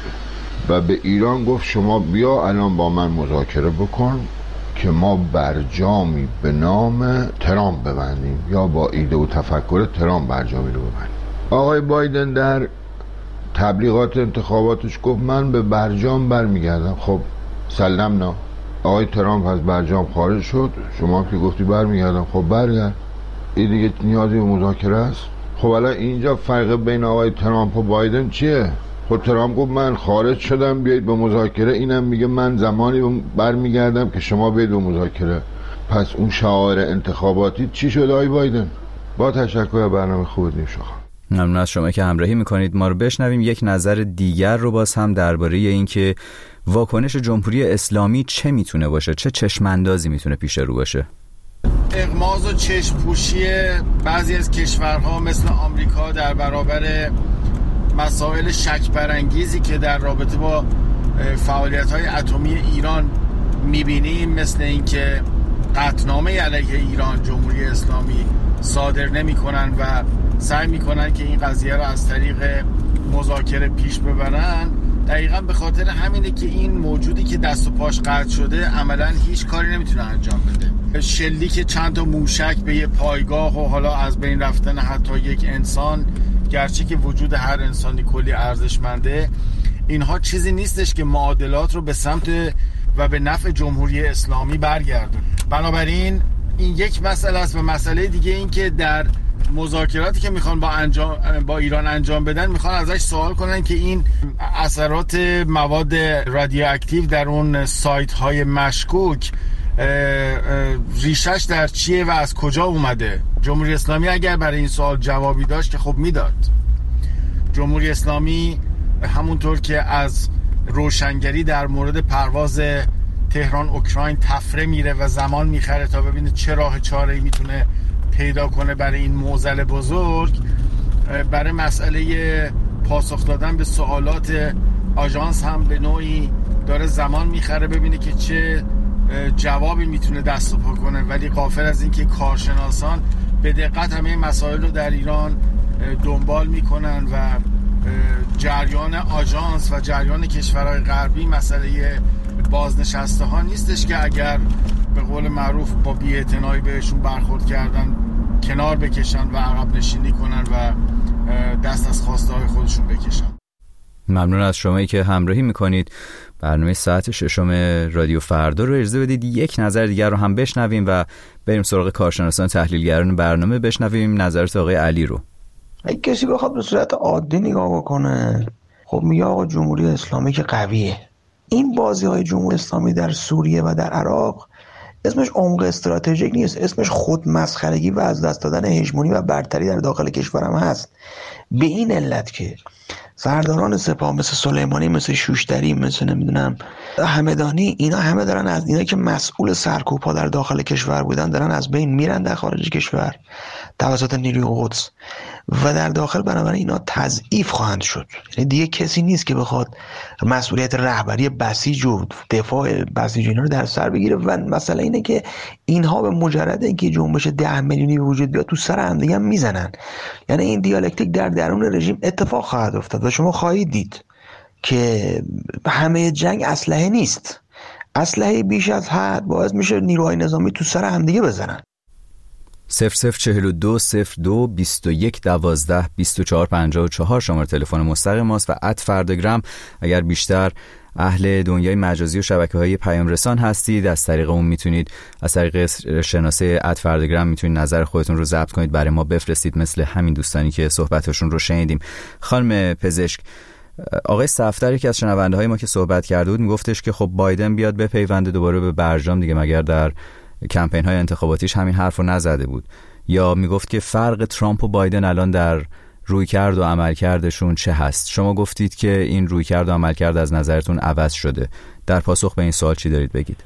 و به ایران گفت شما بیا الان با من مذاکره بکن که ما برجامی به نام ترامپ ببندیم یا با ایده و تفکر ترامپ برجامی رو ببندیم. آقای بایدن در تبلیغات انتخاباتش گفت من به برجام برمیگردم. خب سلمنا آقای ترامپ از برجام خارج شد، شما که گفتی برمیگردم، خب برگرد، این دیگه نیازی به مذاکره است؟ خب الان اینجا فرق بین آقای ترامپ و بایدن چیه؟ خب ترامپ گفت من خارج شدم بیایید به مذاکره، اینم میگه من زمانی برمیگردم که شما بیایید به مذاکره. پس اون شعار انتخاباتی چی شد آقای بایدن؟ با تشکر، برنامه خوب دیم شما. ممنون از شما که همراهی میکنید. ما رو بشنویم یک نظر دیگر رو باز هم درباره این که واکنش جمهوری اسلامی چه میتونه باشه، چه چشماندازی میتونه پیش رو باشه. اغماض و چشم پوشی بعضی از کشورها مثل آمریکا در برابر مسائل شک برانگیزی که در رابطه با فعالیت‌های اتمی ایران می‌بینیم، مثل اینکه قطعنامه علیه ایران جمهوری اسلامی صادر نمی‌کنن و سعی می‌کنن که این قضیه رو از طریق مذاکره پیش ببرن، دقیقاً به خاطر همینه که این موجودی که دست و پاش قطع شده عملاً هیچ کاری نمیتونه انجام بده. شلیک چند تا موشک به یه پایگاه و حالا از بین رفتن حتی یک انسان، گرچه که وجود هر انسانی کلی ارزشمنده، اینها چیزی نیستش که معادلات رو به سمت و به نفع جمهوری اسلامی برگردون. بنابراین این یک مسئله است و مسئله دیگه این که در مذاکراتی که میخوان با انجام با ایران انجام بدن، میخوان ازش سوال کنن که این اثرات مواد رادیواکتیو در اون سایت های مشکوک ریشش در چیه و از کجا اومده. جمهوری اسلامی اگر برای این سوال جوابی داشت که خب میداد. جمهوری اسلامی همونطور که از روشنگری در مورد پرواز تهران اوکراین تفره میره و زمان میخره تا ببینه چه راه چاره‌ای میتونه پیدا کنه برای این معضل بزرگ، برای مسئله پاسخ دادن به سوالات آژانس هم به نوعی داره زمان میخره ببینه که چه جوابی میتونه دست و پا کنه، ولی غافل از این که کارشناسان به دقت همه مسائل رو در ایران دنبال میکنن و جریان آژانس و جریان کشورهای غربی مسئله بازنشسته ها نیستش که اگر به قول معروف با بی‌اعتنایی بهشون برخورد کردن کنار بکشن و عقب نشینی کنن و دست از خواسته های خودشون بکشن. ممنون از شمایی که همراهی میکنید. برنامه ساعت ششم رادیو فردا رو اجازه بدید یک نظر دیگر رو هم بشنویم و بریم سراغ کارشناسان تحلیلگران برنامه، بشنویم نظرات آقای علی رو. اگه کسی بخواد به صورت عادی نگاه بکنه، خب میگه آقا جمهوری اسلامی که قویه. این بازی های جمهوری اسلامی در سوریه و در عراق اسمش عمق استراتژیک نیست، اسمش خودمسخرگی و از دست دادن هژمونی و برتری در داخل کشورم هست. به این علت که سرداران سپاه مثل سلیمانی، مثل شوشتری، مثل نمیدونم همدانی، اینا همه دارن از اینا که مسئول سرکوب‌ها در داخل کشور بودن دارن از بین میرن در خارج کشور توسط نیروی قدس و در داخل بنابراین اینا تضعیف خواهند شد. یعنی دیگه کسی نیست که بخواد مسئولیت رهبری بسیج و دفاع بسیج اینا رو در سر بگیره و مسئله اینه که اینها به مجرد اینکه جنبش ده میلیونی به وجود بیاد تو سر هم دیگه هم میزنن. یعنی این دیالکتیک در درون رژیم اتفاق خواهد افتاد و شما خواهید دید که همه جنگ اسلحه نیست. اسلحه بیش از حد باعث میشه نیروهای نظامی تو سر هم دیگه بزنن. صفر صفر چهل و دو صفر دو بیست و یک دوازده بیست و چهار پنجاه و چهار شماره تلفن مستقیم ماست و ات فرداگرام اگر بیشتر اهل دنیای مجازی و شبکه‌های پیام رسان هستید از طریق اون میتونید از طریق شناسه ات فرداگرام میتونید نظر خودتون رو ضبط کنید برای ما بفرستید، مثل همین دوستانی که صحبتشون رو شنیدیم. خانم پزشک، آقای صفدری که از شنونده های ما که صحبت کرده بود میگفتش که خب بایدن بیاد بپیونده دوباره به برجام دیگه، مگر در کمپین های انتخاباتیش همین حرف رو نزده بود؟ یا میگفت که فرق ترامپ و بایدن الان در رویکرد و عملکردشون چه هست؟ شما گفتید که این رویکرد و عملکرد از نظرتون عوض شده. در پاسخ به این سوال چی دارید بگید؟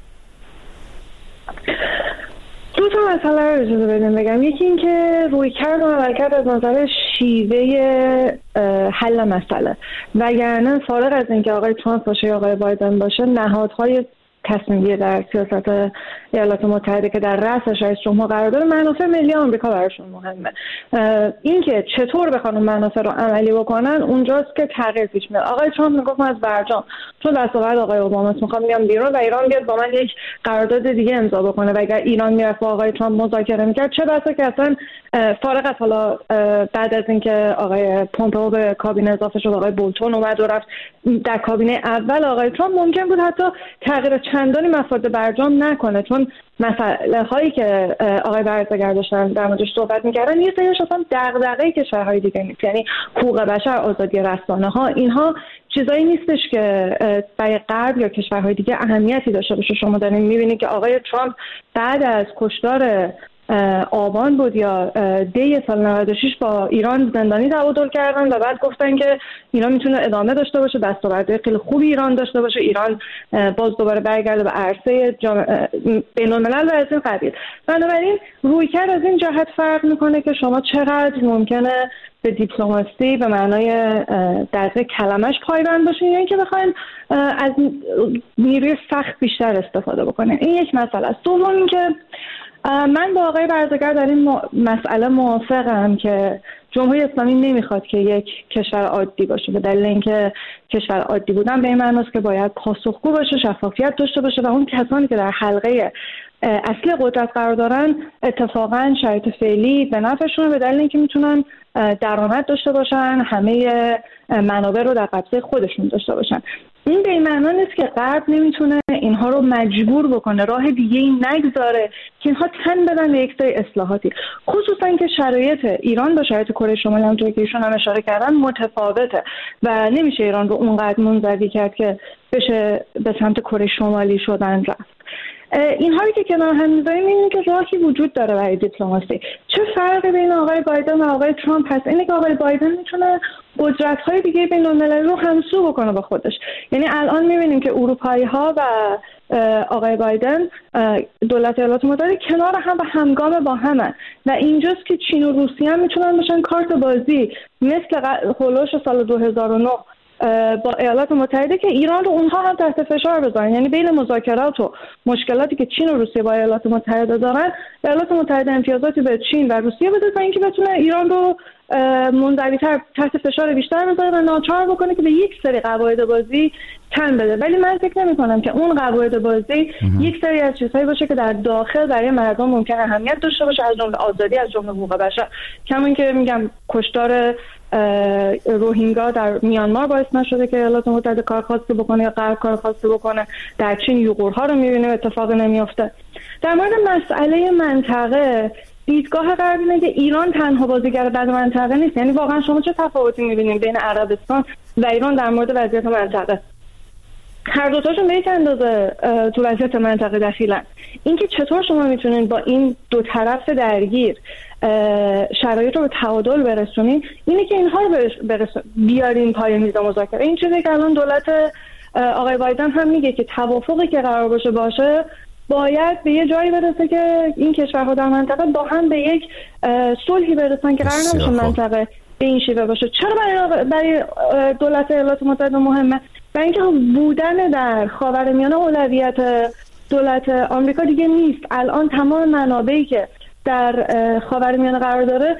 دو تا مسئله رو اجازه بدیم بگم. یکی این که رویکرد و عملکرد از نظر شیوه حل مسئله، وگرنه فارغ از اینکه آقای ترامپ باشه یا آقای بایدن باشه، نهادهای تصمیم‌گیری در سیاست ایالات متحده که در رأسش رئیس جمهور قرار داره منافع ملی آمریکا براشون مهمه. اینکه چطور بخوان منافع رو عملی بکنن اونجاست که تغییر پیش میاد. آقای ترامپ میگفت از برجام چون دستاورد آقای اوباما میخوام بیام بیرون و ایران بیاد با من یک قرارداد دیگه امضا بکنه و اگر ایران میرفت با آقای ترامپ مذاکره میکرد چه بسا که اصلا فارغ از حالا بعد از اینکه آقای پومپئو به کابینه اضافه شد آقای بولتون اومد و رفت در کابینه اول آقای ترامپ ممکن بود حتی تغییر چندانی مفاد برجام نکنه، چون مسئله هایی که آقای برزگر داشتن در موردش صحبت میکردن یه سریش اصلا دغدغه کشورهای دیگه نیست، یعنی حقوق بشر، آزادی رسانه ها، اینها چیزایی نیستش که برای غرب یا کشورهای دیگه اهمیتی داشته باشه. شما دارین میبینید که آقای ترامپ بعد از کشتار آبان بود یا دی سال نود و شش با ایران زندانی تعادل کردن و بعد گفتن که ایران میتونه ادامه داشته باشه، دستاوردهای خیلی خوبی ایران داشته باشه، ایران باز دوباره برگرده به عرصه بین الملل و از این قبیل. بنابراین رویکرد از این جهت فرق میکنه که شما چقدر ممکنه به دیپلماسی به معنای دقیق کلمش پایبند باشین یا اینکه بخواین از نیروی سخت بیشتر استفاده بکنین. این یک مسئله است. دوم اینکه من با آقای برزگر در این مسئله موافقم که جمهوری اسلامی نمیخواد که یک کشور عادی باشه، به دلیل اینکه کشور عادی بودن به این معنی است که باید پاسخگو باشه، شفافیت داشته باشه و اون کسانی که در حلقه اصلی قدرت قرار دارن اتفاقا شرایط فعلی به نفعشونه، به دلیل اینکه میتونن درآمد داشته باشن، همه منابع رو در قبضه خودشون داشته باشن. این به این معنی نیست که غرب نمیتونه اینها رو مجبور بکنه، راه دیگه ای نگذاره که اینها تن بدن به یک سری اصلاحاتی، خصوصا که شرایط ایران با شرایط کره شمالی همونطور که ایشون هم اشاره کردن متفاوته و نمیشه ایران رو اونقدر منزوی کرد که بشه به سمت کره شمالی شدن رفت. اینها رو که کنار هم می‌ذاریم می‌بینیم که راهی وجود داره برای دیپلماسی. چه فرقی بین آقای بایدن و آقای ترامپ هست؟ اینه که آقای بایدن میتونه قدرت‌های دیگه بین المللی رو همسو بکنه با خودش. یعنی الان می‌بینیم که اروپایی‌ها و آقای بایدن دولت ایالات متحده کنار هم و همگام با همن و اینجاست که چین و روسیه هم میتونن بشن کارت بازی مثل هولوش سال دو هزار و نه با ایالات متحده که ایران رو اونها هم تحت فشار بذارن. یعنی بین مذاکرات و مشکلاتی که چین و روسیه با ایالات متحده دارن، ایالات متحده امتیازاتی به چین و روسیه بده تا اینکه بتونه ایران رو منزوی‌تر تحت فشار بیشتر بذاره و ناچار بکنه که به یک سری قواعد بازی تن بده. ولی من فکر نمی‌کنم که اون قواعد بازی یک سری از چیزهایی باشه که در داخل برای مردم ممکن اهمیت داشته باشه، از جمله آزادی، از جمله حقوق بشر. کمون که میگم کشتار روهینگا در میانمار باعث نشده که ایالات متحده کار خاصی بکنه یا غرب کار خاصی بکنه. در چین یوغورها رو می‌بینیم اتفاق نمیافته. در مورد مسئله منطقه دیدگاه غرب اینه که ایران تنها بازیگر در منطقه نیست. یعنی واقعا شما چه تفاوتی می‌بینید بین عربستان و ایران در مورد وضعیت منطقه؟ هر دوتاشون به یک اندازه تو وضعیت منطقه دخیلن. اینکه چطور شما میتونید با این دو طرف درگیر شرایط رو به تعادل برسونین، اینه که اینها رو برسون بیارین پای میز مذاکره. این چیزی که الان دولت آقای بایدن هم میگه که توافقی که قرار باشه باشه باید به یه جایی برسه که این کشورها در منطقه با هم به یک صلحی برسن که قرار نباشه منطقه به این شیوه باشه. چرا برای برای دولت ایالات متحده مهمه؟ برای اینکه بودن در خاورمیانه اولویت دولت آمریکا دیگه نیست. الان تمام منابعی که در خاورمیانه قرار داره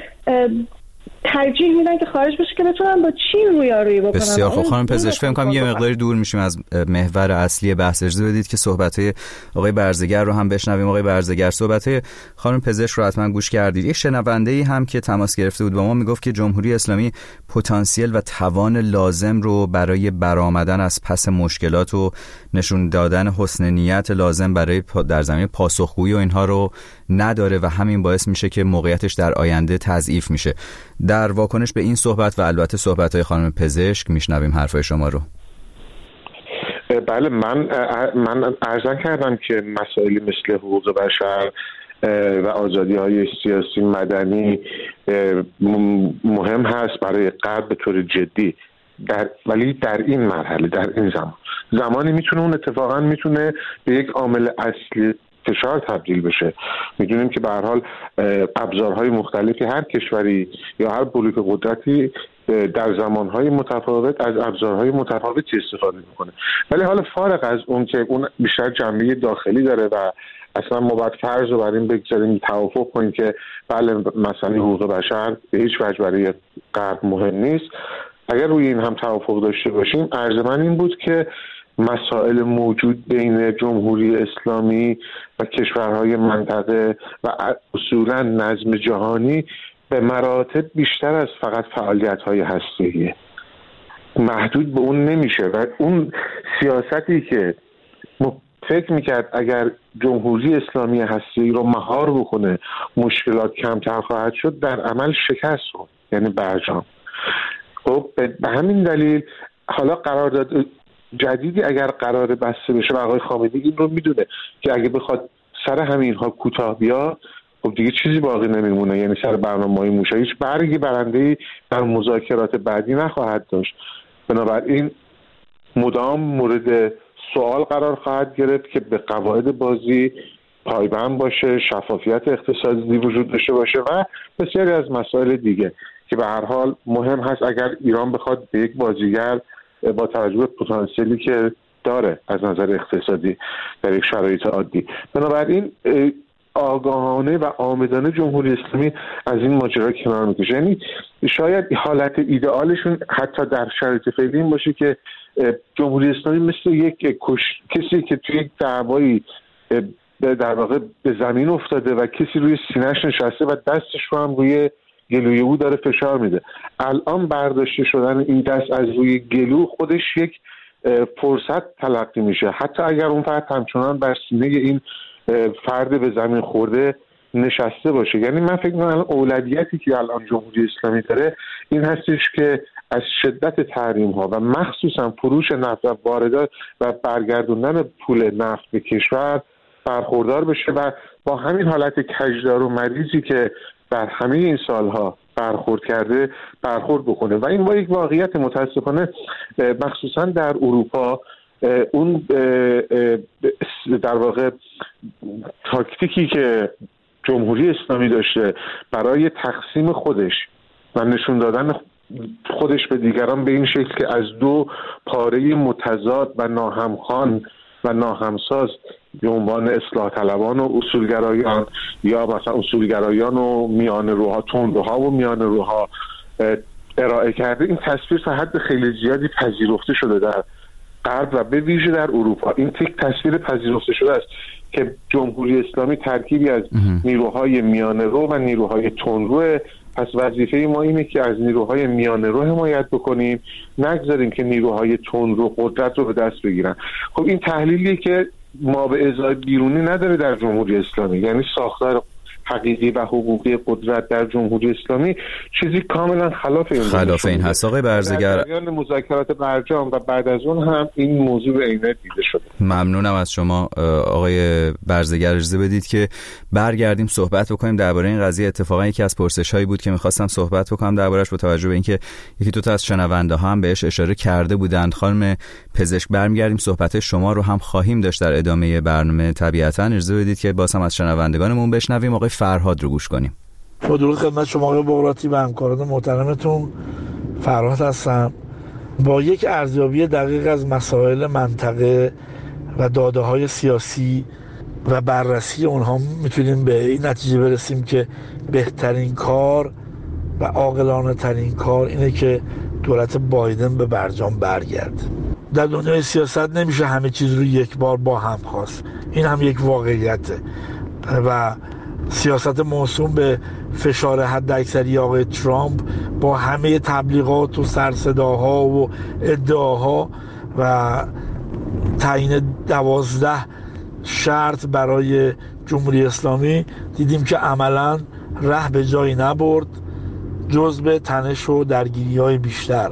ترجیح میدن که خارج بشه که بتونن با چین رویارویی بکنن. بسیار خوب خانم پزشک، فکر می‌کنم یه مقداری دور میشیم از محور اصلی بحث. اجازه بدید که صحبت‌های آقای برزگر رو هم بشنویم. آقای برزگر، صحبت‌های خانم پزشک رو حتما گوش کردید. یک شنونده‌ای هم که تماس گرفته بود با ما میگفت که جمهوری اسلامی پتانسیل و توان لازم رو برای برآمدن از پس مشکلات و نشون دادن حسن نیت لازم برای در زمینه پاسخگویی و اینها رو نداره و همین باعث میشه که موقعیتش در آینده تضعیف میشه. در واکنش به این صحبت و البته صحبت‌های خانم پزشک میشنویم حرفای شما رو. بله، من من عرض کردم که مسائلی مثل حقوق بشر و آزادی‌های سیاسی مدنی مهم هست برای غرب به طور جدی، در ولی در این مرحله، در این زمان زمانی میتونه اون اتفاقا میتونه به یک عامل اصلی فشار تبدیل بشه. میدونیم که به هر حال ابزارهای مختلفی هر کشوری یا هر بلوک قدرتی در زمانهای متفاوت از ابزارهای متفاوتی استفاده میکنه، ولی حالا فارغ از اون که اون بیشتر جنبه داخلی داره و اصلا ما باید فرض رو بر این بگذاریم توافق کنیم که بله مثلا حقوق بشر به هیچ وجه برای غرب مهم نیست. اگر روی این هم توافق داشته باشیم، عرض من این بود که مسائل موجود بین جمهوری اسلامی و کشورهای منطقه و اصولا نظم جهانی به مراتب بیشتر از فقط فعالیت‌های هسته‌ایه، محدود به اون نمیشه. و اون سیاستی که فکر میکرد اگر جمهوری اسلامی هسته‌ای رو مهار بکنه مشکلات کمتر خواهد شد، در عمل شکست خورد، یعنی برجام. خب به همین دلیل حالا قرارداد جدیدی اگر قرار بسته بشه و آقای خامنه‌ای این رو میدونه که اگه بخواد سر همینها کوتاه بیاد، خب دیگه چیزی باقی نمیمونه، یعنی سر برنامه‌های موشا هیچ برگی برنده‌ای در مذاکرات بعدی نخواهد داشت. بنابراین مدام مورد سوال قرار خواهد گرفت که به قواعد بازی پایبند باشه، شفافیت اقتصادی وجود داشته باشه و بسیاری از مسائل دیگه که به هر حال مهم هست اگر ایران بخواد به یک بازیگر با توجه به پتانسیلی که داره از نظر اقتصادی در یک شرایط عادی. بنابراین آگاهانه و عامدانه جمهوری اسلامی از این ماجرا کنار میکشه. یعنی شاید حالت ایدئالشون حتی در شرایط فعلی این باشه که جمهوری اسلامی مثل یک کش... کسی که توی یک دعوایی در واقع به زمین افتاده و کسی روی سینه‌اش نشسته و دستش رو هم روی گلوی او داره فشار میده. الان برداشته شدن این دست از روی گلو خودش یک فرصت تلقی میشه، حتی اگر اون فرد همچنان بر سینه این فرد به زمین خورده نشسته باشه. یعنی من فکر می‌کنم اولویتی که الان جمهوری اسلامی داره این هستش که از شدت تحریم‌ها و مخصوصا فروش نفت و واردات و برگردوندن پول نفت به کشور برخوردار بشه و با همین حالت کجدار و مریضی که در همه این سالها برخورد کرده برخورد بکنه. و این با یک واقعیت متاسفانه مخصوصا در اروپا اون در واقع تاکتیکی که جمهوری اسلامی داشته برای تقسیم خودش و نشون دادن خودش به دیگران به این شکل که از دو پاره متضاد و ناهمخوان و ناهمساز به عنوان اصلاح طلبان و اصولگرایان یا مثلا اصولگرایان و میان روها، تندروها و میان روها ارائه کرده، این تصویر تا حد خیلی زیادی پذیرفته شده در غرب و به ویژه در اروپا. این تک تصویر پذیرفته شده است که جمهوری اسلامی ترکیبی از نیروهای میانه رو و نیروهای تندرو. پس وظیفه ما اینه که از نیروهای میانه رو حمایت بکنیم، نگذاریم که نیروهای تندرو قدرت رو به دست بگیرن. خب این تحلیلیه که ما به ازای بیرونی نداره در جمهوری اسلامی، یعنی ساختار حقیقی و حقوقی قدرت در جمهوری اسلامی چیزی کاملا خلاف این خلاف این هست. آقای برزگر، در جریان مذاکرات برجام و بعد از اون هم این موضوع به عینه دیده شده. ممنونم از شما آقای برزگر. اجازه بدید که برگردیم صحبت بکنیم درباره این قضیه. اتفاقا یکی از پرسش‌هایی بود که می‌خواستم صحبت بکنم دربارش با توجه به اینکه یکی دو تا از شنونده ها هم بهش اشاره کرده بودند. خانم پزشک، برمیگردیم صحبت شما رو هم خواهیم داشت در ادامه برنامه. طبیعتاً اجازه بدید که باز هم از شنوندگانمون بشنویم. آقای فرهاد رو گوش کنیم. با درود خدمت شما آقای بغراتی و همکاران محترمتون. فرهاد هستم. با یک ارزیابی دقیق از مسائل منطقه و داده‌های سیاسی و بررسی اونها میتونیم به این نتیجه برسیم که بهترین کار و عاقلانه ترین کار اینه که دولت بایدن به برجام برگرده. در دنیای سیاست نمیشه همه چیز رو یک بار با هم خواست، این هم یک واقعیته و سیاست موسوم به فشار حداکثری آقای ترامپ با همه تبلیغات و سرصداها و ادعاها و تعیین دوازده شرط برای جمهوری اسلامی دیدیم که عملاً ره به جایی نبرد جز به تنش و درگیری‌های بیشتر.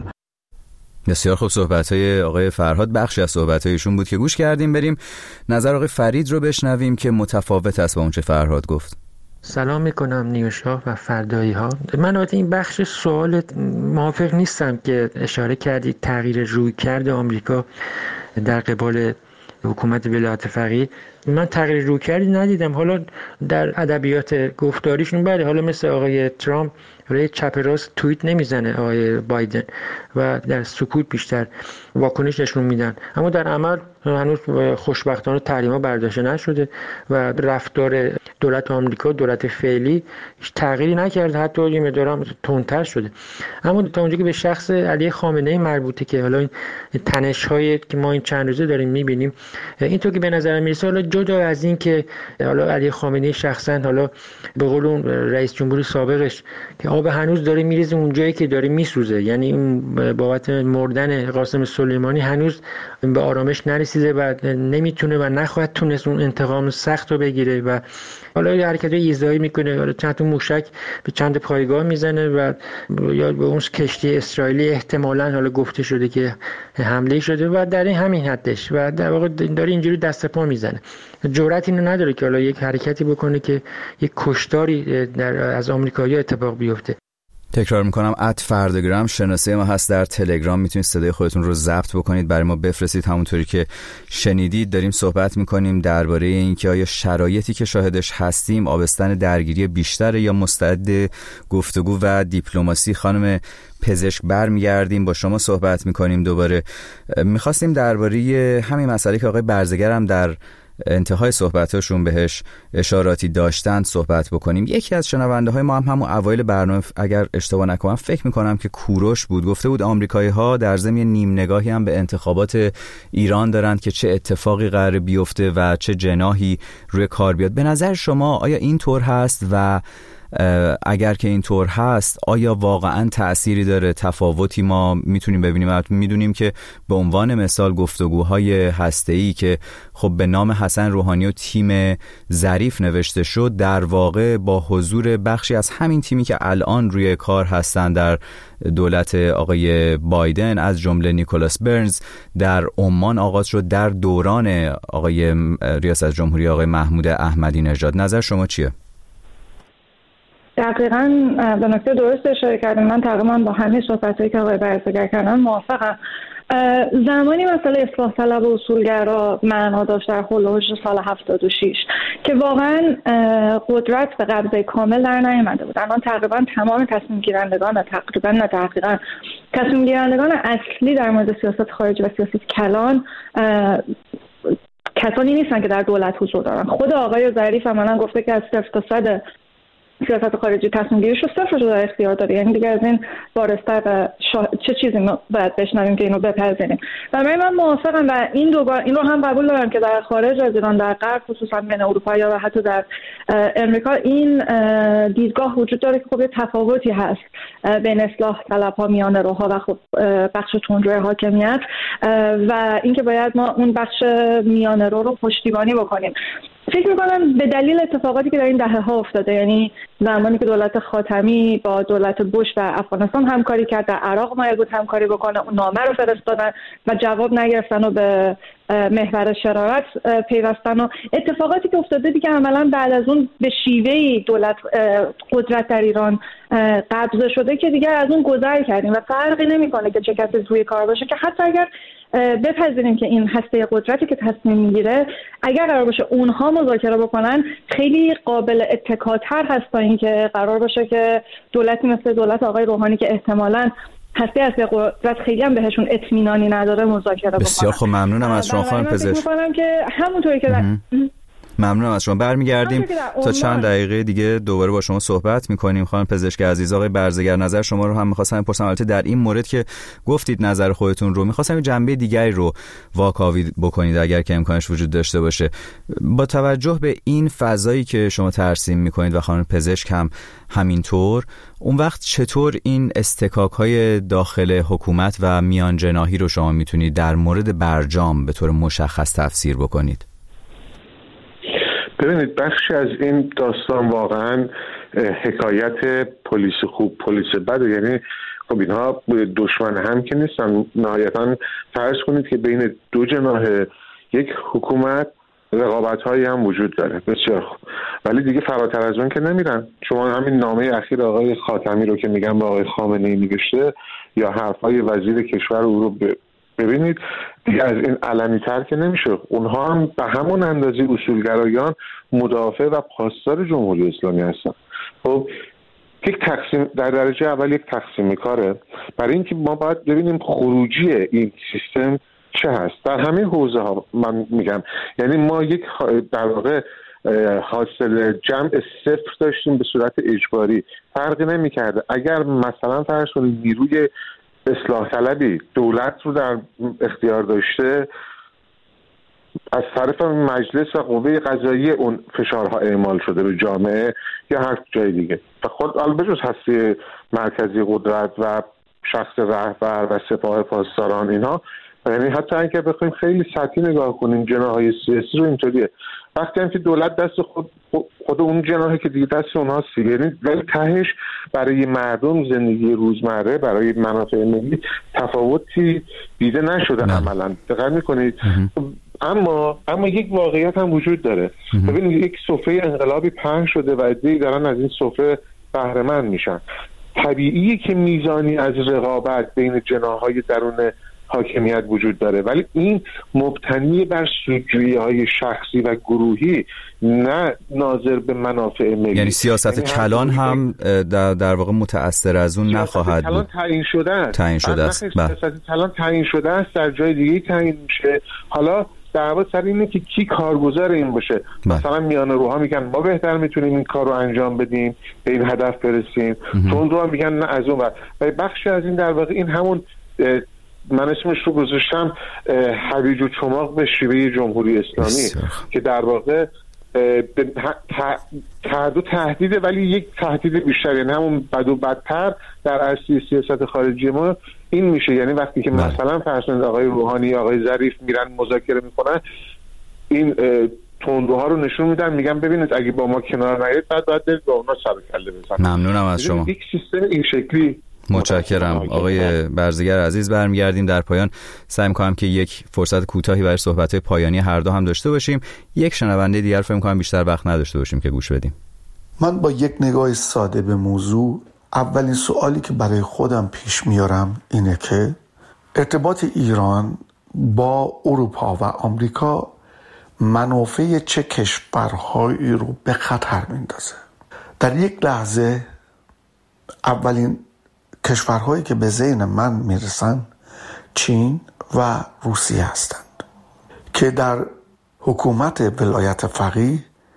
بسیار خوب، صحبت‌های آقای فرهاد بخشی از صحبت‌هایشون بود که گوش کردیم. بریم نظر آقای فرید رو بشنویم که متفاوت است با اون چه فرهاد گفت. سلام میکنم نیوشا و فردایی ها. من البته این بخش سوال موافق نیستم که اشاره کردید تغییر رویکرد آمریکا در قبال حکومت ولایت فقیه. من تغییر رویکردی ندیدم. حالا در ادبیات گفتاریشون بله، حالا مثل آقای ترامپ روی چپ راست توییت نمیزنه آقای بایدن و در سکوت بیشتر واکنش نشون میدن، اما در عمل هنوز خوشبختانه تحریم‌ها برداشته نشده و رفتار دولت آمریکا، دولت فعلی هیچ تغییری نکرده، حتی یه مقدار تندتر شده. اما تا اونجا که به شخص علی خامنه‌ای مربوطه که حالا این تنش‌هایی که ما این چند روزه داریم می‌بینیم، اینطور که به نظر میرسه حالا جدا از این که حالا علی خامنه‌ای شخصا حالا به قول اون رئیس جمهوری سابقش که آب هنوز داره میریزه اونجایی که داره میسوزه، یعنی اون بابت مردن قاسم سلیمانی هنوز به آرامش نرسیده و نمیتونه و نخواهد تونست اون انتقام سخت رو بگیره و حالا یه حرکت ایذایی میکنه، حالا چند تا موشک به چند پایگاه میزنه و یا به اون کشتی اسرائیلی احتمالاً حالا گفته شده که حمله شده و در این همین حدش و در واقع داره اینجوری دست پا میزنه. جرأت اینو نداره که حالا یک حرکتی بکنه که یک کشتاری در از آمریکایی‌ها اتفاق بیفته. تکرار میکنم ات فردگرام شناسه ما هست در تلگرام، میتونید صدای خودتون رو ضبط بکنید برای ما بفرستید. همونطوری که شنیدید داریم صحبت میکنیم درباره اینکه آیا شرایطی که شاهدش هستیم آبستن درگیری بیشتر یا مستعد گفتگو و دیپلماسی. خانم پزشک برمیگردیم با شما صحبت میکنیم دوباره. میخواستیم درباره همین مسئله که آقای برزگر هم در انتهای صحبتاشون بهش اشاراتی داشتن صحبت بکنیم. یکی از شنونده های ما هم همون اوایل برنامه اگر اشتباه نکنم فکر میکنم که کوروش بود، گفته بود آمریکایی ها در ضمن نیم نگاهی هم به انتخابات ایران دارند که چه اتفاقی قراره بیفته و چه جناحی روی کار بیاد. به نظر شما آیا این طور هست و اگر که این طور هست آیا واقعا تأثیری داره؟ تفاوتی ما میتونیم ببینیم؟ میدونیم که به عنوان مثال گفتگوهای هسته‌ای که خب به نام حسن روحانی و تیم ظریف نوشته شد در واقع با حضور بخشی از همین تیمی که الان روی کار هستن در دولت آقای بایدن از جمله نیکولاس برنز در عمان آغاز شد در دوران آقای ریاست جمهوری آقای محمود احمدی نژاد. نظر شما چیه؟ دقیقاً به نکته درست اشاره کردم. من تقریبا با همه صحبتایی که آقای برزگر کردن موافقم. زمانی مسئله اصلاح طلب و اصولگرا معنا داشت در هولوش سال هفتاد و شش که واقعا قدرت به قبضه کامل در نیامده بود. الان تقریبا تمام تصمیم گیرندگان تقریبا نه دقیقاً تصمیم گیرندگان اصلی در مورد سیاست خارجی و سیاست کلان کسانی نیستن که در دولت حضور دارن. خود آقای ظریف عملاً گفته که از صفر تا صد سیاست خارجی تصمیم گیریش رو صفر رو در اختیار داره. یعنی دیگه از این وارستر و شا... چه چیزی ما باید بشنویم که اینو بپذیریم. و من موافقم و این دوبار این رو هم قبول دارم که در خارج از ایران در غرب خصوصا بین اروپا یا حتی در امریکا این دیدگاه وجود داره که خب یه تفاوتی هست بین اصلاح طلب‌ها میان روها و خب بخش تندروی حاکمیت و اینکه باید ما اون بخش میان رو رو پشتیبانی بکنیم. فکر میکنم به دلیل اتفاقاتی که در این دهه ها افتاده، یعنی زمانی که دولت خاتمی با دولت بوش در افغانستان همکاری کرد، در عراق باید بود همکاری بکنه، اون نامه رو فرستادن و جواب نگرفتن و به محور شرارت پیوستن و اتفاقاتی که افتاده دیگه عملا بعد از اون به شیوهی دولت قدرت در ایران قبضه شده که دیگه از اون گذر کردیم و فرقی نمیکنه که چه کسی روی کار باشه، که حتی اگر بپذیریم که این هسته قدرتی که تصمیم میگیره اگر قرار باشه اونها مذاکره بکنن خیلی قابل اتکاتر هست تا اینکه قرار باشه که دولتی مثل دولت آقای روحانی که احتمالاً هسته هسته قدرت خیلی هم بهشون اطمینانی نداره مذاکره بکنن. بسیار خب ممنونم از شما خانم پزشک. فکر می‌کنم که همونطوری که در... ممنونم از شما. برمیگردیم تا چند دقیقه دیگه دوباره با شما صحبت میکنیم. خانم پزشک عزیز، آقای برزگر نظر شما رو هم میخواستم بپرسم. البته در این مورد که گفتید نظر خودتون رو میخواستم جنبه دیگری رو واکاوی بکنید اگر که امکانش وجود داشته باشه. با توجه به این فضایی که شما ترسیم میکنید و خانم پزشک هم همینطور، اون وقت چطور این استکاک‌های داخل حکومت و میانجناحی رو شما میتونید در مورد برجام به طور مشخص تفسیر بکنید؟ ببینید بخشی از این داستان واقعا حکایت پلیس خوب پلیس بد، یعنی خب اینها دشمن هم که نیستن. نهایتا فرض کنید که بین دو جناح یک حکومت رقابت‌هایی هم وجود داره. بسیار خوب، ولی دیگه فراتر از اون که نمیرن. شما همین نامه اخیر آقای خاتمی رو که میگن با آقای خامنه‌ای نوشته یا حرفای وزیر کشور او رو ب... ببینید دیگه از این علنی تر که نمیشه. اونها هم به همون اندازه اصولگرایان مدافع و پاسدار جمهوری اسلامی هستن. خب یک تقسیم در درجه اول یک تقسیم کاره برای اینکه ما باید ببینیم خروجی این سیستم چه هست در همه حوزه ها. من میگم یعنی ما یک در واقع حاصل جمع صفر داشتیم به صورت اجباری، فرقی نمیکرده. اگر مثلا فرض کنید نیروی اصلاح طلبی دولت رو در اختیار داشته، از طرف مجلس و قوه قضاییه اون فشارها اعمال شده به جامعه یا هر جای دیگه، و خود البته هستی مرکزی قدرت و شخص رهبر و سپاه پاسداران اینها، یعنی حتی اگه بخوایم خیلی سطحی نگاه کنیم جناح‌های سیاسی رو اینطوریه، وقتی هم که دولت دست خود خود اون جناحی که دیگه دست اونها سی، یعنی ولی تهش برای مردم زندگی روزمره، برای منافع ملی تفاوتی دیده نشده عملاً. دقت می‌کنید؟ اما اما یک واقعیت هم وجود داره. ببینید یک سفره انقلابی پهن شده و عده‌ای دارن از این سفره بهره مند میشن. طبیعیه که میزانی از رقابت بین جناح‌های درون حاکمیت وجود داره، ولی این مبتنی بر سودجویی‌های شخصی و گروهی، نه ناظر به منافع ملی. یعنی سیاست یعنی کلان هم در, در واقع متأثر از اون نخواهد بود. کلان تعیین شده است. تعیین شده است. سیاست کلان تعیین شده است، در جای دیگه تعیین میشه. حالا دعوا سر اینه که کی کارگزار این باشه. بله. مثلا میان روها میگن ما بهتر میتونیم این کار رو انجام بدیم، به این هدف برسیم. چون رو میگن نه از اون ور. و بخشی از این در واقع این همون من اسمش رو گذاشتم هویج و چماق به شیوه جمهوری اسلامی بسیار. که در واقع تحدید تهدیده، ولی یک تهدید بیشتر، یعنی همون بد و بدتر در عرصه سیاست خارجی ما این میشه. یعنی وقتی که بله. مثلا فرض کنید آقای روحانی آقای ظریف میرن مذاکره میکنن، این تندروها رو نشون میدن، میگن ببینید اگه با ما کنار نیایید بعد باید برید با اونا سر کله بزنید. ممنونم از شما. یک سیستم این شکلی. متشکرم آقای برزگر عزیز. برمیگردیم در پایان، سعی می‌کنم که یک فرصت کوتاهی برای صحبت‌های پایانی هر دو هم داشته باشیم. یک شنونده دیگر فکر می‌کنم بیشتر وقت نداشته باشیم که گوش بدیم. من با یک نگاه ساده به موضوع، اولین سوالی که برای خودم پیش میارم اینه که ارتباط ایران با اروپا و آمریکا منافع چه کشورهایی رو به خطر میندازه. در یک لحظه اولین کشورهایی که به ذهن من میرسن چین و روسیه هستند که در حکومت ولایت فقیه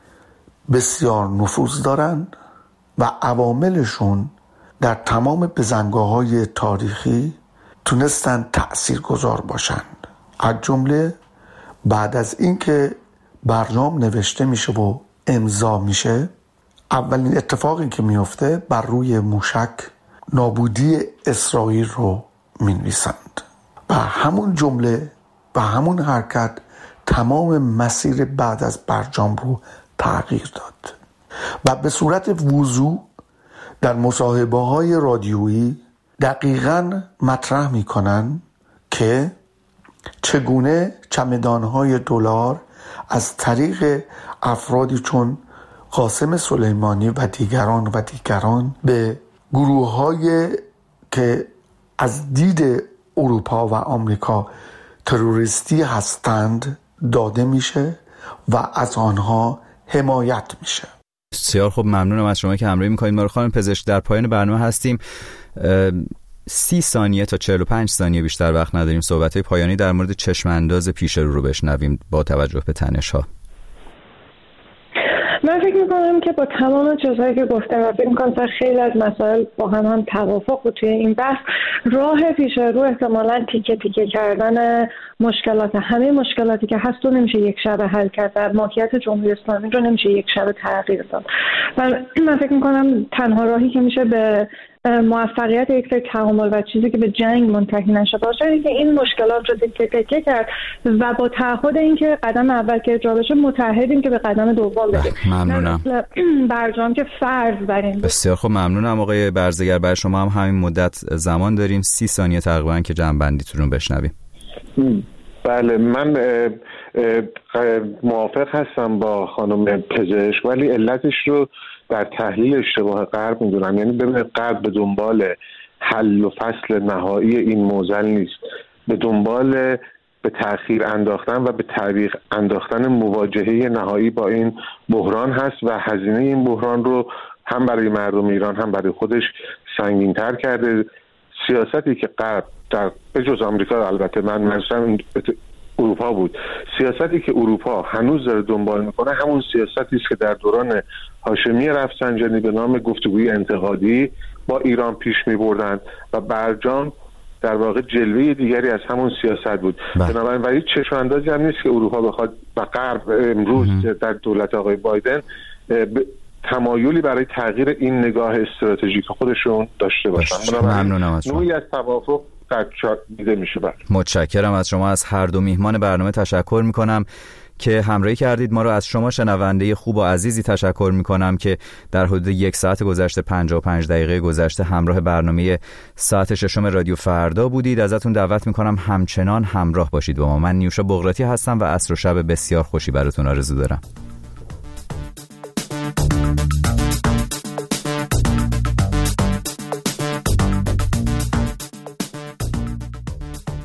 بسیار نفوذ دارند و عواملشون در تمام بزنگاه‌های تاریخی تونستن تأثیرگذار باشند. از جمله بعد از اینکه برجام نوشته میشه و امضا میشه، اولین اتفاقی که میفته بر روی موشک نابودی اسرائیل رو مینویسند و همون جمله و همون حرکت تمام مسیر بعد از برجام رو تغییر داد و به صورت وضوح در مصاحبه های رادیویی دقیقاً مطرح میکنن که چگونه چمدان های دلار از طریق افرادی چون قاسم سلیمانی و دیگران و دیگران به گروه‌های که از دید اروپا و آمریکا تروریستی هستند داده میشه و از آنها حمایت میشه. بسیار خوب، ممنونم از شما که همراهی میکنید ما رو. خانم پزشک، در پایان برنامه هستیم. سی ثانیه تا چهل و پنج ثانیه بیشتر وقت نداریم. صحبت‌های پایانی در مورد چشم انداز پیش رو رو بشنویم با توجه به تنش‌ها. من فکر میکنم که با تمام چیزهایی که گفتم و فکر میکنم تا خیلی از مسائل با هم هم توافق بود توی این بحث، راه پیش رو احتمالاً تیکه تیکه کردن مشکلات، همه مشکلاتی که هست رو نمیشه یک شب حل کرد و ماهیت جمهوری اسلامی رو نمیشه یک شب تغییر داد. و من فکر میکنم تنها راهی که میشه به موفقیت یک سری تعامل و چیزی که به جنگ منتهی نشه باشه اینه که این مشکلات رو تیکه تیکه کرد و با تعهد اینکه قدم اول که اجرا بشه متعهدیم که به قدم دوم بریم. ممنونم. برجام که فرض بریم. بسیار خوب، ممنونم آقای برزگر. برای شما هم همین مدت زمان داریم، سی ثانیه تقریبا که جنبندیتون رو بشنویم. بله، من موافق هستم با خانم پزشک، ولی علتش رو در تحلیل اشتباه غرب میدونم. یعنی ببینید غرب به دنبال حل و فصل نهایی این موزل نیست، به دنبال به تأخیر انداختن و به تعویق انداختن مواجهه نهایی با این بحران هست و هزینه این بحران رو هم برای مردم ایران هم برای خودش سنگین‌تر کرده. سیاستی که غرب در بجز آمریکا، البته من منظورم اروپا بود، سیاستی که اروپا هنوز داره دنبال میکنه همون سیاستی است که در دوران هاشمی رفسنجانی به نام گفتگوی انتقادی با ایران پیش میبردند و برجام در واقع جلوه دیگری از همون سیاست بود. بنابراین ولی چشم اندازی هم نیست که اروپا بخواد و غرب امروز در دولت آقای بایدن تمایلی برای تغییر این نگاه استراتژیک خودشون داشته باشن. ممنونم از شما. نوعی از توافق در دیده میشه. بعد متشکرم از شما. از هر دو میهمان برنامه تشکر میکنم که همراهی کردید ما رو. از شما شنونده خوب و عزیزی تشکر میکنم که در حدود یک ساعت گذشته پنجاه و پنج دقیقه گذشته همراه برنامه ساعت ششم رادیو فردا بودید. ازتون دعوت میکنم همچنان همراه باشید با ما. من نیوشا بغراتی هستم و عصر و شب بسیار خوشی براتون آرزو دارم.